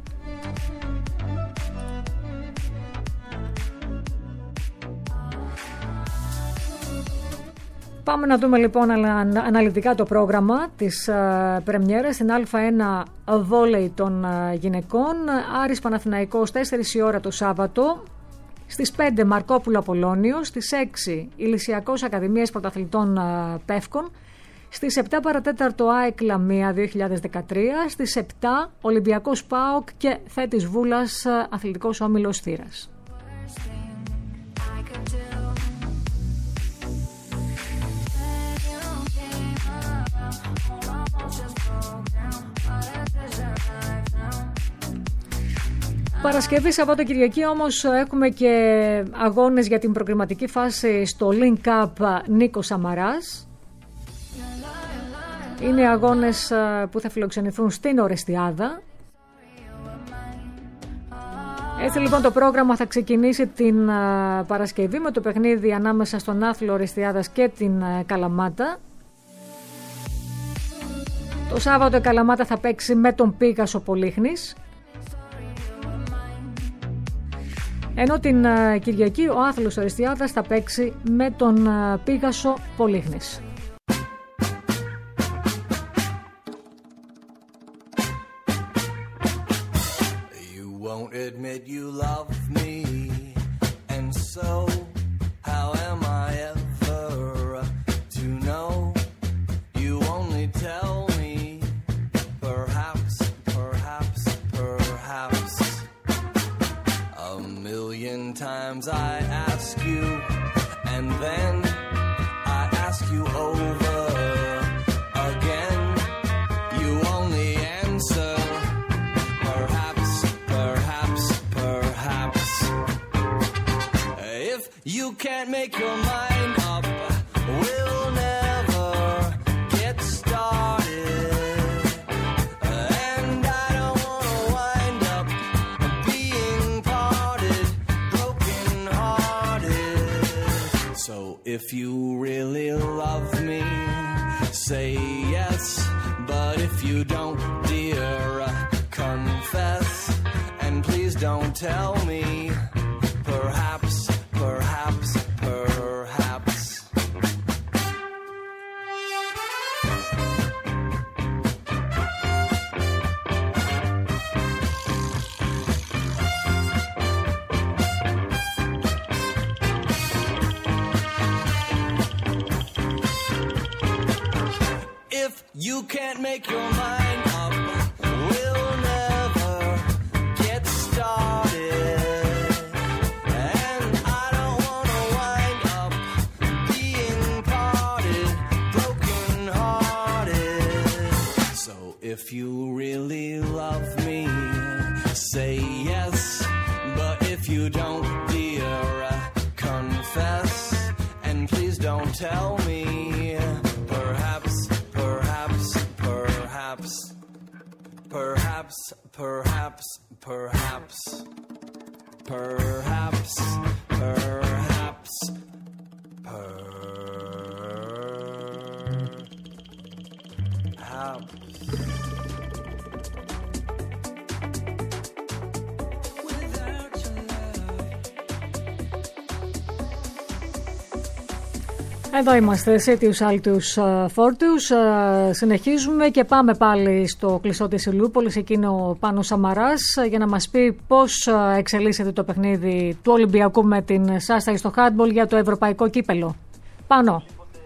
Πάμε να δούμε λοιπόν αναλυτικά το πρόγραμμα της uh, πρεμιέρας στην Α1 βόλεϊ των uh, γυναικών. Άρης Παναθηναϊκός τέσσερις η ώρα το Σάββατο. Στις πέντε Μαρκόπουλο Απολώνιος, στις έξι Ηλυσιακός Ακαδημίας Πρωταθλητών Πεύκων, στις επτά παρατέταρτο ΑΕΚ Λαμία δύο χιλιάδες δεκατρία, στις επτά Ολυμπιακός ΠΑΟΚ και Θέτης Βούλας Αθλητικός Όμιλος Θήρας. Παρασκευή, Σαββατοκυριακή όμως έχουμε και αγώνες για την προκριματική φάση στο Link Cup Νίκος Σαμαράς. Είναι αγώνες που θα φιλοξενηθούν στην Ορεστιάδα. Έτσι λοιπόν το πρόγραμμα θα ξεκινήσει την Παρασκευή με το παιχνίδι ανάμεσα στον άθλο Ορεστιάδας και την Καλαμάτα. Το Σάββατο η Καλαμάτα θα παίξει με τον Πίγασο Πολύχνης. Ενώ την uh, Κυριακή ο άθλος Ορεστιάδας θα παίξει με τον uh, Πίγασο Πολύχνης. You won't admit you love me, and so how am I ever to know? You only tell me, perhaps, perhaps, perhaps. A million times I ask you, and then I ask you over again. You only answer, perhaps, perhaps, perhaps. If you can't make your mind up, we'll never get started. And I don't wanna wind up being so if you really love me, say yes. But if you don't, dear, confess. And please don't tell me, perhaps, perhaps, perhaps. If you can't make your mind up, we'll never get started. And I don't wanna wind up being parted, broken hearted. So if you really love me, say yes. But if you don't, dear, confess. And please don't tell me, perhaps. Perhaps, perhaps, perhaps, perhaps, perhaps. Εδώ είμαστε σε αίτιους άλτιους φόρτιους. Συνεχίζουμε και πάμε πάλι στο κλειστό της Ηλιούπολης. Εκείνο ο Πάνος Σαμαράς για να μας πει πώς εξελίσσεται το παιχνίδι του Ολυμπιακού με την Σάσαρη στο χάντμπολ για το ευρωπαϊκό κύπελο. Πάνω.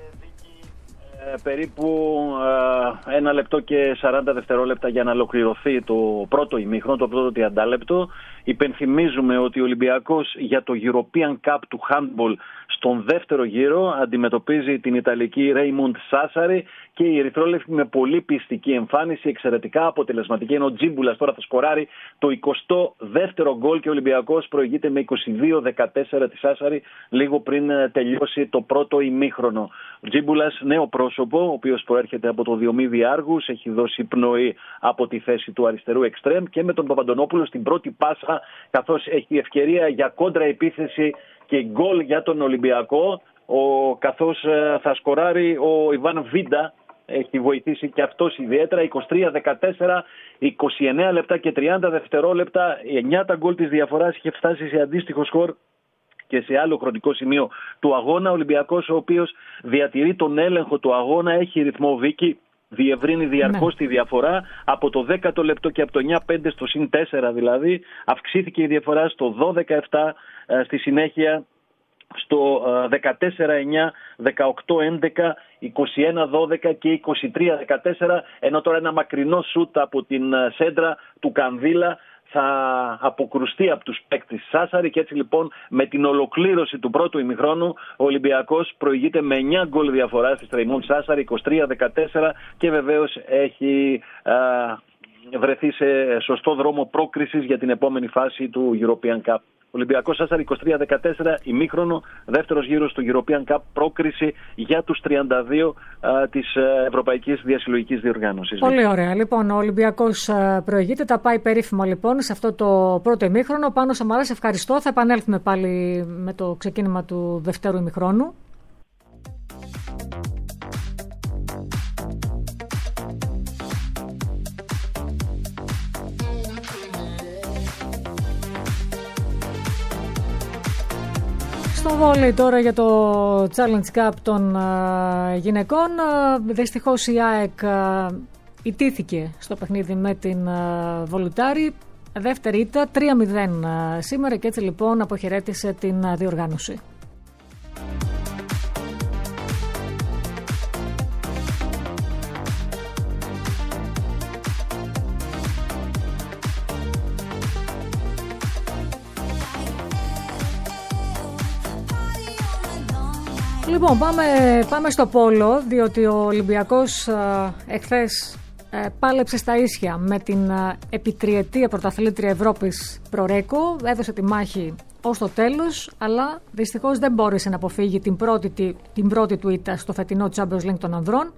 Περίπου ε, ένα λεπτό και σαράντα δευτερόλεπτα για να ολοκληρωθεί το πρώτο ημίχρονο, το πρώτο τριάντα λεπτό. Υπενθυμίζουμε ότι ο Ολυμπιακός για το European Cup του handball στον δεύτερο γύρο αντιμετωπίζει την Ιταλική Raymond Sassari και η Ερυθρόλευκη με πολύ πιστική εμφάνιση, εξαιρετικά αποτελεσματική, ενώ ο Τζίμπουλας τώρα θα σκοράρει το εικοστό δεύτερο γκολ και ο Ολυμπιακός προηγείται με είκοσι δύο δεκατέσσερα τη Sassari λίγο πριν τελειώσει το πρώτο ημίχρονο. Ο Τζίμπουλας, νέο πρόσωπο, ο οποίος προέρχεται από το Διομήδη Άργους, έχει δώσει πνοή από τη θέση του αριστερού εξτρέμ και με τον Παπαντονόπουλο στην πρώτη πάσα, καθώς έχει ευκαιρία για κόντρα επίθεση και γκολ για τον Ολυμπιακό, ο, καθώς ε, θα σκοράρει ο Ιβάν Βίντα, έχει βοηθήσει και αυτός ιδιαίτερα. Είκοσι τρία δεκατέσσερα, είκοσι εννέα λεπτά και τριάντα δευτερόλεπτα, εννέα τα γκολ της διαφοράς, είχε φτάσει σε αντίστοιχο σκορ και σε άλλο χρονικό σημείο του αγώνα. Ο Ολυμπιακός, ο οποίος διατηρεί τον έλεγχο του αγώνα, έχει ρυθμό Βίκη, διευρύνει διαρκώς ναι. τη διαφορά από το δέκατο λεπτό και από το εννέα πέντε στο συν τέσσερα δηλαδή. Αυξήθηκε η διαφορά στο δώδεκα επτά, στη συνέχεια στο δεκατέσσερα εννέα, δεκαοκτώ έντεκα, είκοσι ένα δώδεκα και είκοσι τρία δεκατέσσερα, ενώ τώρα ένα μακρινό σούτ από την σέντρα του Κανδύλα θα αποκρουστεί από τους παίκτες Σάσαρη και έτσι λοιπόν με την ολοκλήρωση του πρώτου ημιχρόνου ο Ολυμπιακός προηγείται με εννέα γκολ διαφορά στη Raymond Σάσαρη, είκοσι τρία δεκατέσσερα και βεβαίως έχει α, βρεθεί σε σωστό δρόμο πρόκρισης για την επόμενη φάση του European Cup. Ολυμπιακός Σάσαρη είκοσι τρία δεκατέσσερα, ημίχρονο, δεύτερος γύρος του European Cup, πρόκριση για τους τριάντα δύο α, της Ευρωπαϊκής Διασυλλογικής Διοργάνωσης. Πολύ ωραία. Λοιπόν, ο Ολυμπιακός προηγείται, τα πάει περίφημα λοιπόν σε αυτό το πρώτο ημίχρονο. Πάνο Σαμαράς, ευχαριστώ. Θα επανέλθουμε πάλι με το ξεκίνημα του δευτέρου ημιχρόνου. Στο βόλεϊ τώρα για το Challenge Cup των uh, γυναικών. Uh, δυστυχώς η ΑΕΚ uh, ιτήθηκε στο παιχνίδι με την uh, Βολουτάρη. Δεύτερη ήττα, τρία μηδέν uh, σήμερα και έτσι λοιπόν αποχαιρέτησε την uh, διοργάνωση. Λοιπόν, πάμε, πάμε στο πόλο, διότι ο Ολυμπιακός ε, εχθές ε, πάλεψε στα ίσια με την ε, επιτριετία πρωταθλήτρια Ευρώπης Προρέκο, έδωσε τη μάχη ως το τέλος, αλλά δυστυχώς δεν μπόρεσε να αποφύγει την πρώτη, την πρώτη του ήττα στο φετινό Champions League των ανδρών.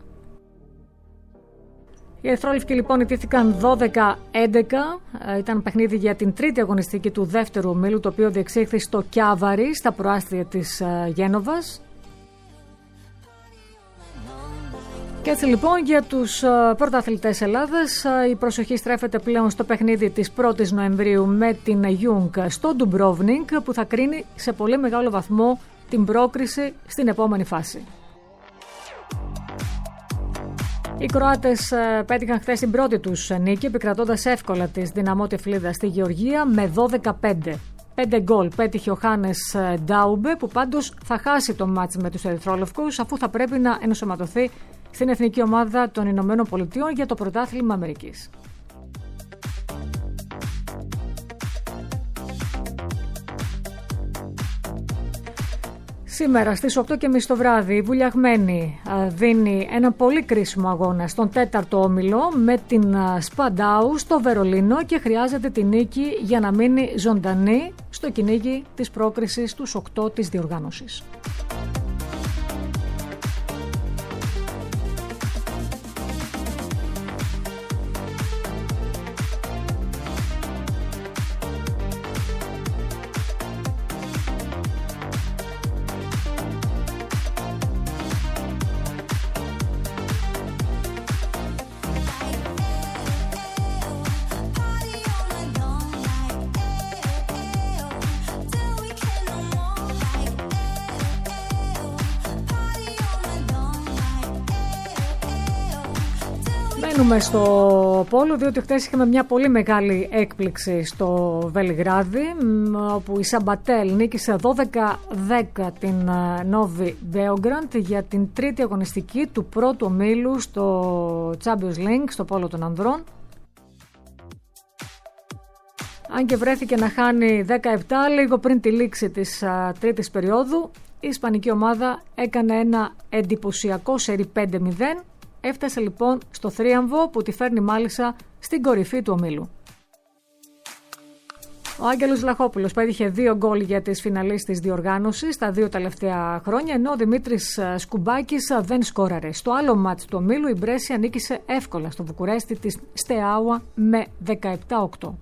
Οι Ερυθρόλευκοι λοιπόν ιτήθηκαν δώδεκα έντεκα, ε, ήταν παιχνίδι για την τρίτη αγωνιστική του δεύτερου ομίλου, το οποίο διεξήχθη στο Κιάβαρι, στα προάστια της ε, Γένοβας. Και έτσι λοιπόν για τους πρωταθλητές Ελλάδας η προσοχή στρέφεται πλέον στο παιχνίδι της πρώτης Νοεμβρίου με την Young στο Ντουμπρόβνικ, που θα κρίνει σε πολύ μεγάλο βαθμό την πρόκριση στην επόμενη φάση. Οι Κροάτες πέτυχαν χθες την πρώτη τους νίκη, επικρατώντας εύκολα της Δυναμό Τυφλίδα στη Γεωργία με δώδεκα πέντε. Πέντε γκολ πέτυχε ο Χάνες Ντάουμπε, που πάντως θα χάσει το μάτς με τους Ερυθρόλευκους, αφού θα πρέπει να ενσωματωθεί στην εθνική ομάδα των Ηνωμένων Πολιτειών για το πρωτάθλημα Αμερικής. Σήμερα στις οκτώ και μισή το βράδυ η Βουλιαγμένη δίνει ένα πολύ κρίσιμο αγώνα στον τέταρτο όμιλο με την Σπαντάου στο Βερολίνο και χρειάζεται τη νίκη για να μείνει ζωντανή στο κυνήγι της πρόκρισης στους οκτώ της διοργάνωσης. Μένουμε στο πόλο, διότι χθες είχαμε μια πολύ μεγάλη έκπληξη στο Βελιγράδι, όπου η Σαμπατέλ νίκησε δώδεκα δέκα την Νόβι Μπέογκραντ για την τρίτη αγωνιστική του πρώτου ομίλου στο Champions League, στο πόλο των ανδρών. Αν και βρέθηκε να χάνει δέκα επτά λίγο πριν τη λήξη της α, τρίτης περίοδου, η ισπανική ομάδα έκανε ένα εντυπωσιακό σερί πέντε μηδέν. Έφτασε λοιπόν στο θρίαμβο που τη φέρνει μάλιστα στην κορυφή του ομίλου. Ο Άγγελος Βλαχόπουλος πέτυχε δύο γκολ για τις φιναλίστ της διοργάνωσης τα δύο τελευταία χρόνια, ενώ ο Δημήτρης Σκουμπάκης δεν σκόραρε. Στο άλλο μάτς του ομίλου η Μπρέσια νίκησε εύκολα στο Βουκουρέστι της Στεάουα με δεκαεπτά οκτώ.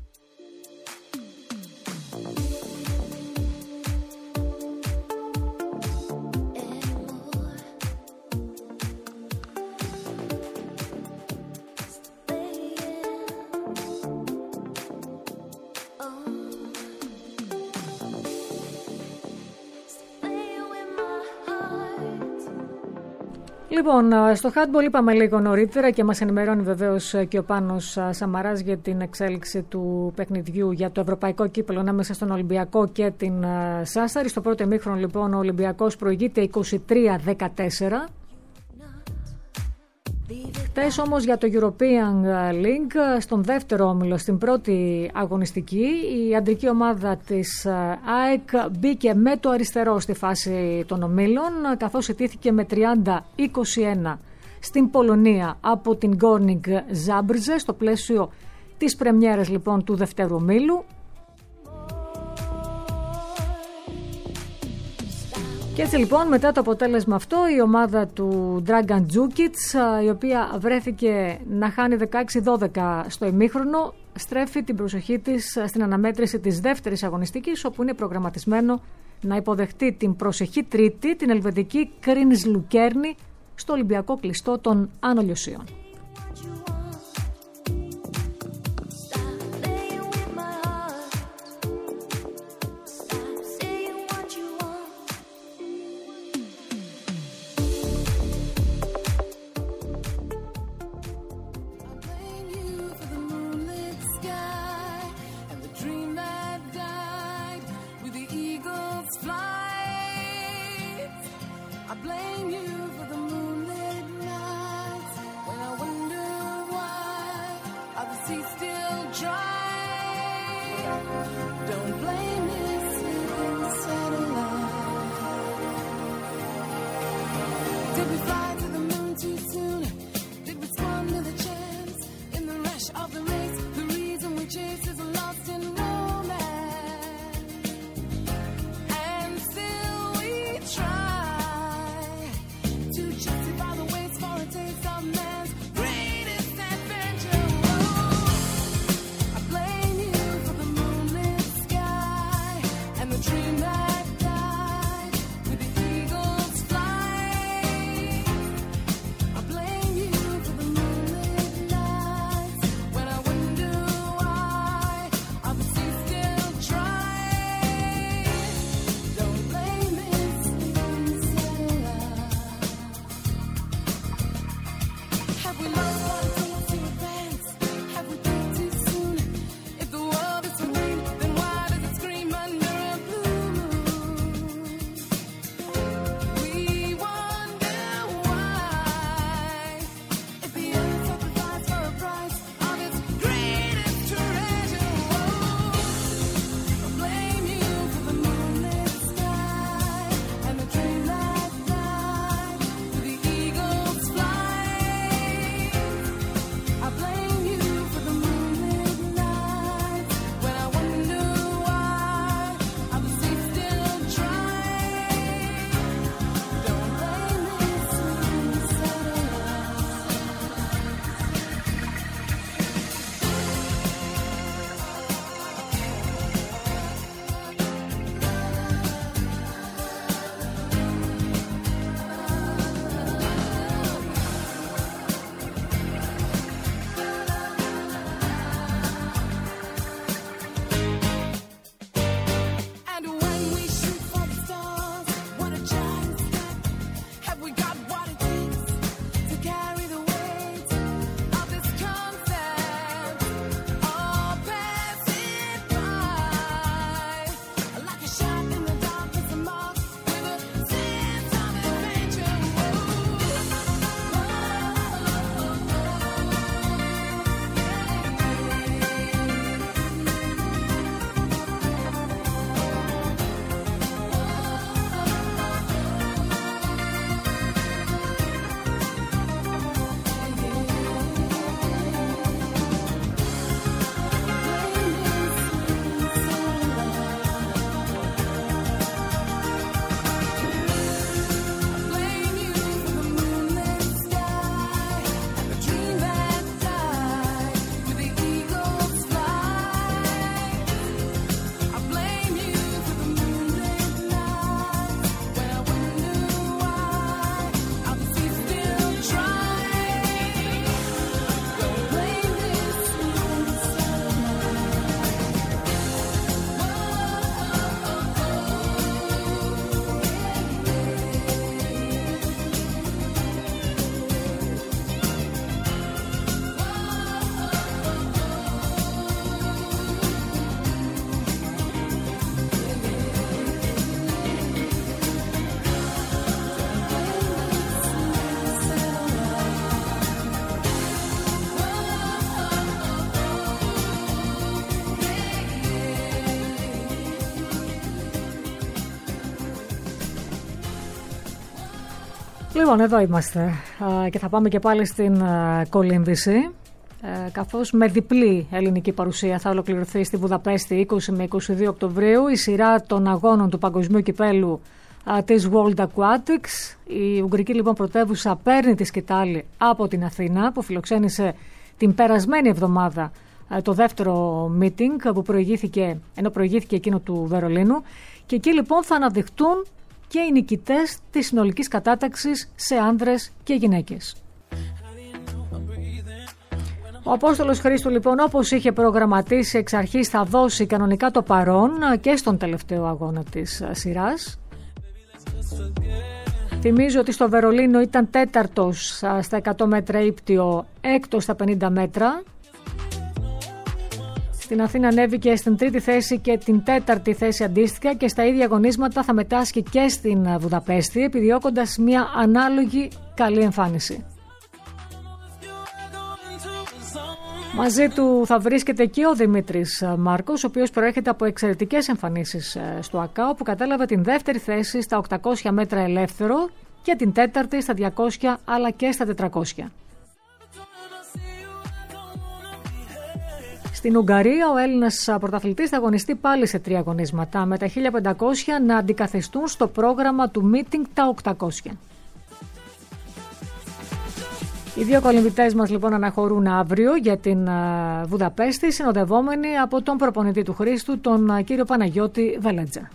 Λοιπόν, στο handball είπαμε λίγο νωρίτερα και μας ενημερώνει βεβαίως και ο Πάνος Σαμαράς για την εξέλιξη του παιχνιδιού για το ευρωπαϊκό κύπελλο ανάμεσα στον Ολυμπιακό και την Σάσταρη. Στο πρώτο ημίχρονο λοιπόν ο Ολυμπιακός προηγείται είκοσι τρία δεκατέσσερα. Χτες όμως για το European League, στον δεύτερο όμιλο, στην πρώτη αγωνιστική, η αντρική ομάδα της ΑΕΚ μπήκε με το αριστερό στη φάση των ομίλων, καθώς ιτήθηκε με τριάντα είκοσι ένα στην Πολωνία από την Γκόρνιγκ Ζάμπρζε, στο πλαίσιο της πρεμιέρας λοιπόν του δευτέρου ομίλου. Και έτσι λοιπόν μετά το αποτέλεσμα αυτό η ομάδα του Dragan Djukic, η οποία βρέθηκε να χάνει δεκαέξι δώδεκα στο ημίχρονο, στρέφει την προσοχή της στην αναμέτρηση της δεύτερης αγωνιστικής, όπου είναι προγραμματισμένο να υποδεχτεί την προσεχή τρίτη την ελβετική Κρίνς Λουκέρνη στο Ολυμπιακό κλειστό των Άνω Λιωσίων. Λοιπόν, εδώ είμαστε και θα πάμε και πάλι στην κολύμβηση, καθώς με διπλή ελληνική παρουσία θα ολοκληρωθεί στη Βουδαπέστη είκοσι με είκοσι δύο Οκτωβρίου η σειρά των αγώνων του Παγκοσμίου Κυπέλου της World Aquatics. Η Ουγγρική λοιπόν πρωτεύουσα παίρνει τη σκητάλη από την Αθήνα, που φιλοξένησε την περασμένη εβδομάδα το δεύτερο meeting που προηγήθηκε, ενώ προηγήθηκε εκείνο του Βερολίνου, και εκεί λοιπόν θα αναδειχτούν και οι νικητές της συνολικής κατάταξης σε άνδρες και γυναίκες. Ο Απόστολος Χρήστου λοιπόν, όπως είχε προγραμματίσει εξ αρχής, θα δώσει κανονικά το παρόν και στον τελευταίο αγώνα της σειράς. Θυμίζω ότι στο Βερολίνο ήταν τέταρτος στα εκατό μέτρα ύπτιο, έκτος στα πενήντα μέτρα. Στην Αθήνα ανέβηκε στην τρίτη θέση και την τέταρτη θέση αντίστοιχα, και στα ίδια αγωνίσματα θα μετάσχει και στην Βουδαπέστη, επιδιώκοντας μια ανάλογη καλή εμφάνιση. Μαζί του θα βρίσκεται και ο Δημήτρης Μάρκος, ο οποίος προέρχεται από εξαιρετικές εμφανίσεις στο ΑΚΑ, που κατέλαβε την δεύτερη θέση στα οκτακόσια μέτρα ελεύθερο και την τέταρτη στα διακόσια αλλά και στα τετρακόσια. Στην Ουγγαρία ο Έλληνας πρωταθλητής θα αγωνιστεί πάλι σε τρία αγωνίσματα, με τα χίλια πεντακόσια να αντικαθιστούν στο πρόγραμμα του meeting τα οκτακόσια. Οι δύο κολυμβητές μας λοιπόν αναχωρούν αύριο για την Βουδαπέστη, συνοδευόμενοι από τον προπονητή του Χρήστου, τον κύριο Παναγιώτη Βελέτζα.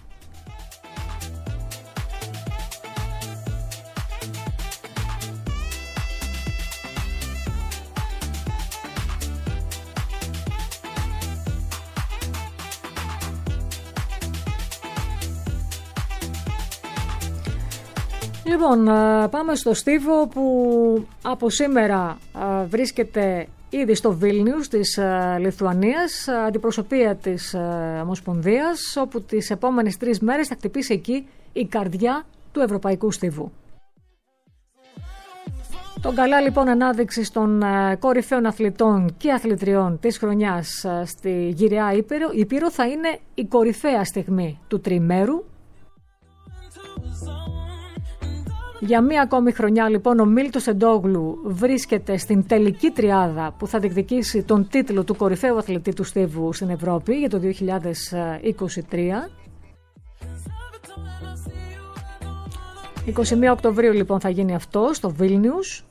Λοιπόν, πάμε στο Στίβο, που από σήμερα βρίσκεται ήδη στο Βίλνιους της Λιθουανίας, αντιπροσωπεία της Ομοσπονδίας, όπου τις επόμενες τρεις μέρες θα χτυπήσει εκεί η καρδιά του Ευρωπαϊκού Στίβου. Τον καλά λοιπόν ανάδειξη των κορυφαίων αθλητών και αθλητριών της χρονιάς στη Γυραιά Ήπειρο θα είναι η κορυφαία στιγμή του τριημέρου. Για μία ακόμη χρονιά λοιπόν ο Μίλτος Εντόγλου βρίσκεται στην τελική τριάδα που θα διεκδικήσει τον τίτλο του κορυφαίου αθλητή του Στίβου στην Ευρώπη για το δύο χιλιάδες είκοσι τρία. είκοσι μία Οκτωβρίου λοιπόν θα γίνει αυτό στο Βίλνιους.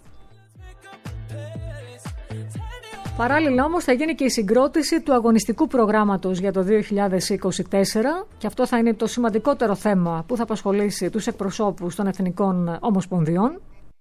Παράλληλα όμως θα γίνει και η συγκρότηση του αγωνιστικού προγράμματος για το δύο χιλιάδες είκοσι τέσσερα, και αυτό θα είναι το σημαντικότερο θέμα που θα απασχολήσει τους εκπροσώπους των εθνικών ομοσπονδιών.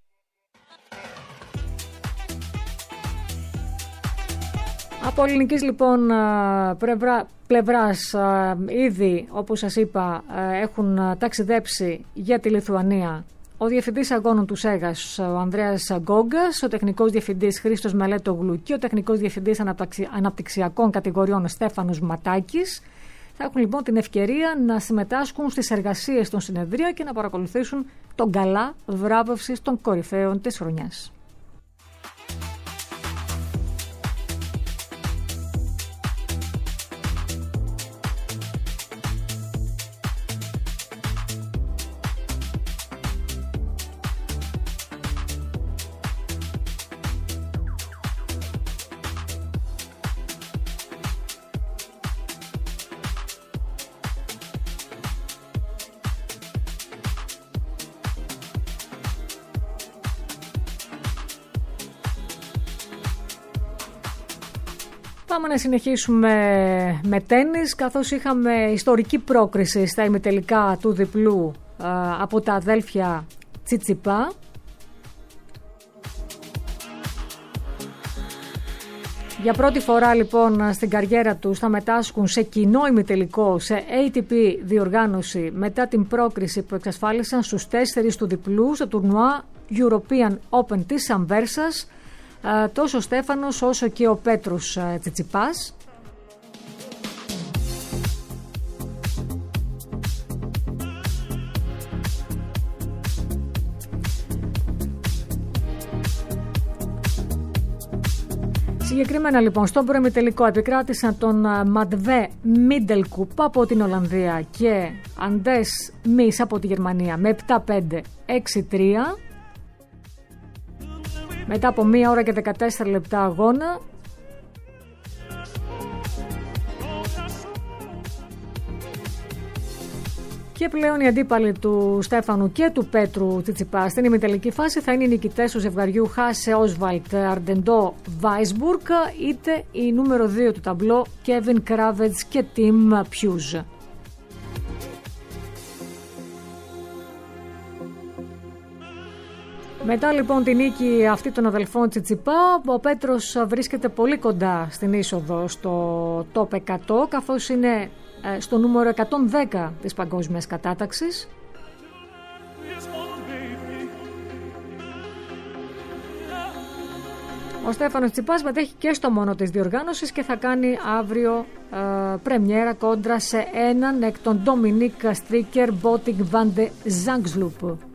Από ελληνικής λοιπόν πλευρά, πλευράς ήδη, όπως σας είπα, έχουν ταξιδέψει για τη Λιθουανία ο Διευθυντής Αγώνων του ΣΕΓΑΣ, ο Ανδρέας Γκόγκας, ο Τεχνικός Διευθυντής Χρήστος Μελέτογλου και ο Τεχνικός Διευθυντής Αναπτυξιακών Κατηγοριών Στέφανος Ματάκης. Θα έχουν λοιπόν την ευκαιρία να συμμετάσχουν στις εργασίες των συνεδρίων και να παρακολουθήσουν τον καλά βράβευσης των κορυφαίων της χρονιάς. Πάμε να συνεχίσουμε με τένις, καθώς είχαμε ιστορική πρόκριση στα ημιτελικά του διπλού α, από τα αδέλφια Τσιτσιπά. Για πρώτη φορά λοιπόν στην καριέρα τους θα μετάσχουν σε κοινό ημιτελικό σε έι τι πι διοργάνωση, μετά την πρόκριση που εξασφάλισαν στους τέσσερις του διπλού στο τουρνουά European Open της Αμβέρσας, τόσο ο Στέφανος όσο και ο Πέτρος Τσιτσιπάς. Συγκεκριμένα λοιπόν στον προημιτελικό επικράτησαν τον Μαντβέ Μίντελκουπ από την Ολλανδία και Αντές Μις από τη Γερμανία με επτά πέντε έξι τρία. Μετά από μία ώρα και δεκατέσσερα λεπτά αγώνα, και πλέον οι αντίπαλοι του Στέφανου και του Πέτρου Τσιτσιπά στην ημιτελική φάση θα είναι οι νικητές του ζευγαριού Χάσε Όσβαλτ Αρντεντό Βάισμπουργκ, είτε η νούμερο δύο του ταμπλό Κέβιν Κράβετς και Τιμ Πιούζ. Μετά λοιπόν την νίκη αυτή των αδελφών Τσιτσιπά, ο Πέτρος βρίσκεται πολύ κοντά στην είσοδο στο top εκατό, καθώς είναι στο νούμερο εκατόν δέκα της παγκόσμιας κατάταξης. Ο Στέφανος Τσιτσιπάς μετέχει και στο μόνο της διοργάνωσης και θα κάνει αύριο ε, πρεμιέρα κόντρα σε έναν εκ των Ντομινίκ Στρίκερ Μπότιγκ Βάντε Ζάγκσλουπ.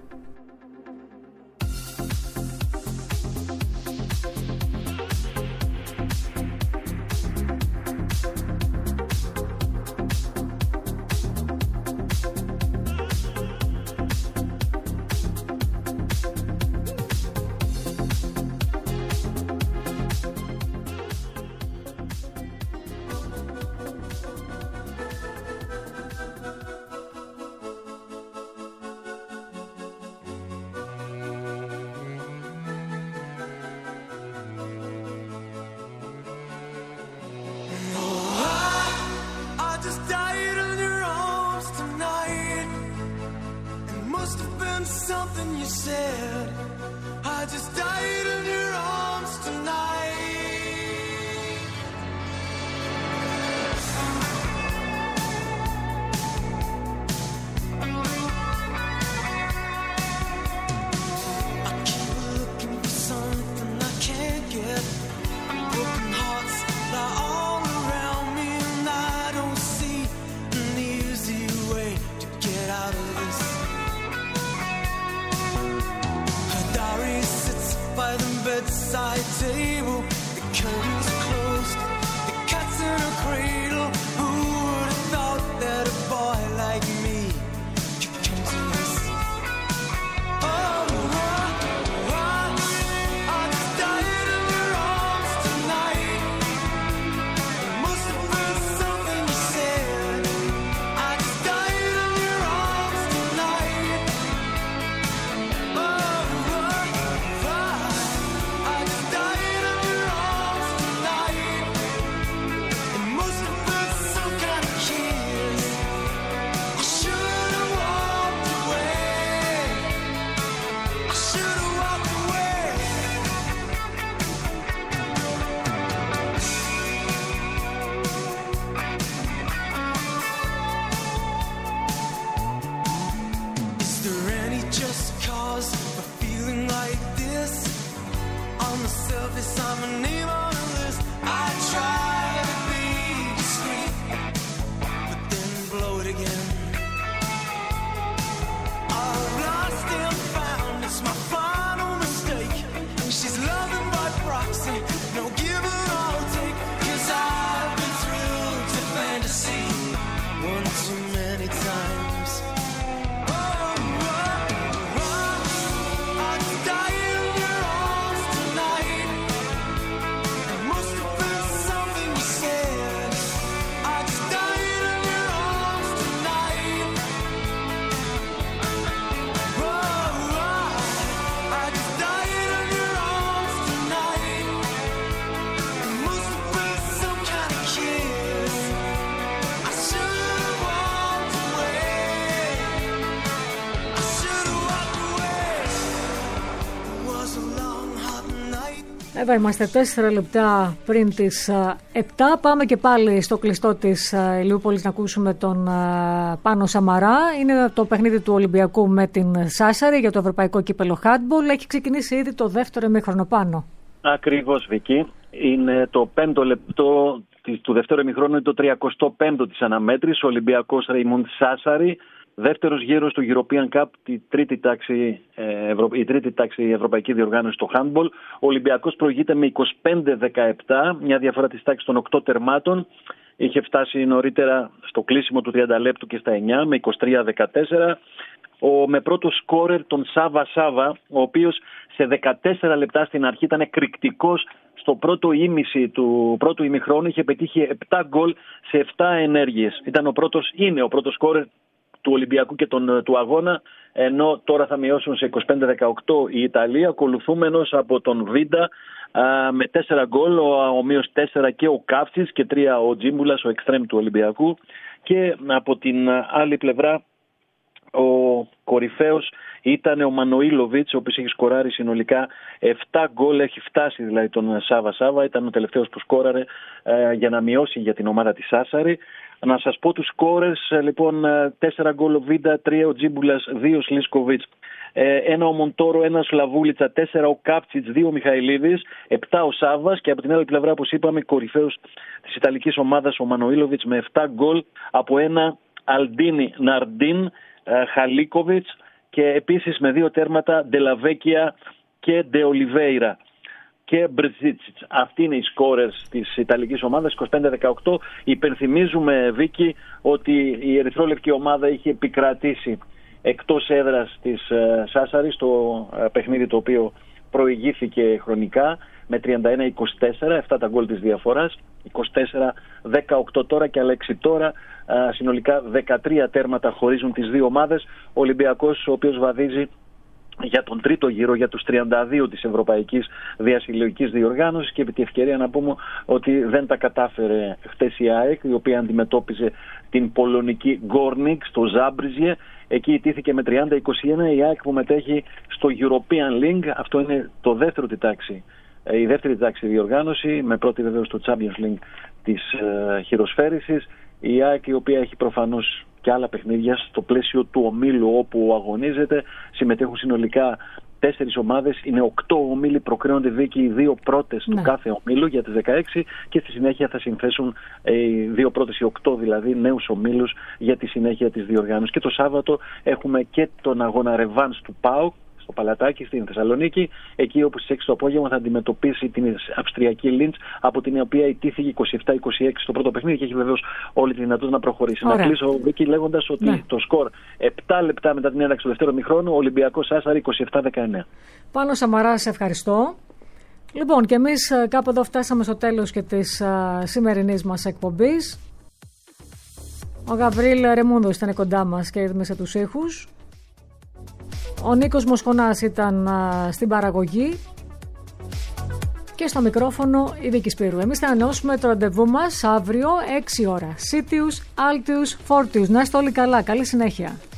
Εδώ είμαστε τέσσερα λεπτά πριν τις επτά. Πάμε και πάλι στο κλειστό της Ηλιούπολης να ακούσουμε τον Πάνο Σαμαρά. Είναι το παιχνίδι του Ολυμπιακού με την Σάσαρη για το Ευρωπαϊκό Κύπελλο Handball. Έχει ξεκινήσει ήδη το δεύτερο ημίχρονο, Πάνο. Ακριβώς, Βική. Είναι το πέμπτο λεπτό του δεύτερου ημιχρόνου, είναι το τριακοστό πέμπτο της αναμέτρησης. Ο Ολυμπιακός Ρεϊμούντ Σάσαρη. Δεύτερος γύρος του European Cup, η τρίτη τάξη, Ευρω... η τρίτη τάξη ευρωπαϊκή διοργάνωση στο handball. Ο Ολυμπιακός προηγείται με είκοσι πέντε δεκαεπτά, μια διαφορά της τάξης των οκτώ τερμάτων. Είχε φτάσει νωρίτερα στο κλείσιμο του τριάντα λεπτού και στα εννιά με είκοσι τρία δεκατέσσερα. ο, με πρώτο σκόρερ τον Σάβα Σάβα, ο οποίος σε δεκατέσσερα λεπτά στην αρχή ήταν εκρηκτικός. Στο πρώτο ήμιση του πρώτου ημιχρόνου είχε πετύχει επτά γκολ σε επτά ενέργειες. Ήταν ο πρώτος, είναι ο πρώτος σκόρερ του Ολυμπιακού και τον, του αγώνα, ενώ τώρα θα μειώσουν σε είκοσι πέντε δεκαοκτώ η Ιταλία, ακολουθούμενος από τον Βίντα α, με τέσσερα γκολ, ο ομοίως τέσσερα και ο Κάψης και τρία ο Τζίμπουλας, ο εξτρέμ του Ολυμπιακού, και από την άλλη πλευρά ο κορυφαίος ήταν ο Μανοήλοβιτς, ο οποίος έχει σκοράρει συνολικά επτά γκολ, έχει φτάσει δηλαδή τον Σάβα Σάβα, ήταν ο τελευταίος που σκόραρε ε, για να μειώσει για την ομάδα της Σάσαρη. Να σας πω τους σκόρες, λοιπόν, τέσσερα γκολ ο Βίντα, τρία ο Τζίμπουλας, δύο Σλίσκοβιτς, ένα ο Μοντόρο, ένα ο Σλαβούλιτσα, τέσσερα ο Κάψιτς, δύο ο Μιχαηλίδης, επτά ο Σάβας, και από την άλλη πλευρά, όπως είπαμε, κορυφαίος της Ιταλικής ομάδας ο Μανοήλοβιτς με επτά γκολ, από ένα Αλντίνι Ναρντίν, Χαλίκοβιτς, και επίσης με δύο τέρματα Ντελαβέκια και Ντεολιβέιρα και Μπρζίτσιτς. Αυτοί είναι οι σκόρερς της Ιταλικής ομάδας, είκοσι πέντε δεκαοκτώ. Υπενθυμίζουμε, Βίκη, ότι η ερυθρόλευκη ομάδα είχε επικρατήσει εκτός έδρας της Σάσαρης στο παιχνίδι το οποίο προηγήθηκε χρονικά με τριάντα ένα είκοσι τέσσερα, εφτά τα γκολ της διαφοράς, είκοσι τέσσερα δεκαοκτώ τώρα και άλλα έξι τώρα, συνολικά δεκατρία τέρματα χωρίζουν τις δύο ομάδες. Ο Ολυμπιακός, ο οποίος βαδίζει για τον τρίτο γύρο, για τους τριάντα δύο της Ευρωπαϊκής Διασυλλογικής Διοργάνωσης, και επί τη ευκαιρία να πούμε ότι δεν τα κατάφερε χτες η ΑΕΚ, η οποία αντιμετώπιζε την πολωνική Γκόρνικ στο Ζάμπριζιε. Εκεί ιτήθηκε με τριάντα είκοσι ένα. Η ΑΕΚ που μετέχει στο European League, αυτό είναι το δεύτερο τη τάξη, η δεύτερη τάξη διοργάνωση, με πρώτη βεβαίως το Champions League της ε, χειροσφαίρησης. Η ΑΕΚ, η οποία έχει προφανώς και άλλα παιχνίδια στο πλαίσιο του ομίλου όπου αγωνίζεται, συμμετέχουν συνολικά τέσσερις ομάδες, είναι οκτώ ομίλοι, προκρίνονται δίκη οι δύο πρώτες, ναι, του κάθε ομίλου για τις δεκαέξι, και στη συνέχεια θα συνθέσουν οι δύο πρώτες, οι οκτώ δηλαδή νέους ομίλους για τη συνέχεια της διοργάνωσης. Και το Σάββατο έχουμε και τον αγώνα ρεβάνς του ΠΑΟΚ στο Παλατάκι στην Θεσσαλονίκη, εκεί όπου στις έξι το απόγευμα θα αντιμετωπίσει την Αυστριακή Λίντς, από την οποία ιτήθηκε είκοσι επτά είκοσι έξι στο πρώτο παιχνίδι και έχει βεβαίως όλη τη δυνατότητα να προχωρήσει. Ωραία. Να κλείσω, Βίκη, λέγοντας ότι, ναι, το σκορ επτά λεπτά μετά την έναρξη του δεύτερου ημιχρόνου, Ολυμπιακός Σάσαρη είκοσι επτά δεκαεννέα. Πάνο Σαμαρά, σε ευχαριστώ. Λοιπόν, και εμείς κάπου εδώ φτάσαμε στο τέλος και της uh, σημερινής μας εκπομπής. Ο Γαβρίλ Ρεμούνδος ήταν κοντά μας και ρύθμισε τους ήχους. Ο Νίκος Μοσχονάς ήταν α, στην παραγωγή, και στο μικρόφωνο η Βίκη Σπύρου. Εμείς θα ανανεώσουμε το ραντεβού μας αύριο έξι ώρα. Σίτιους, Άλτιους, Φόρτιους. Να είστε όλοι καλά. Καλή συνέχεια.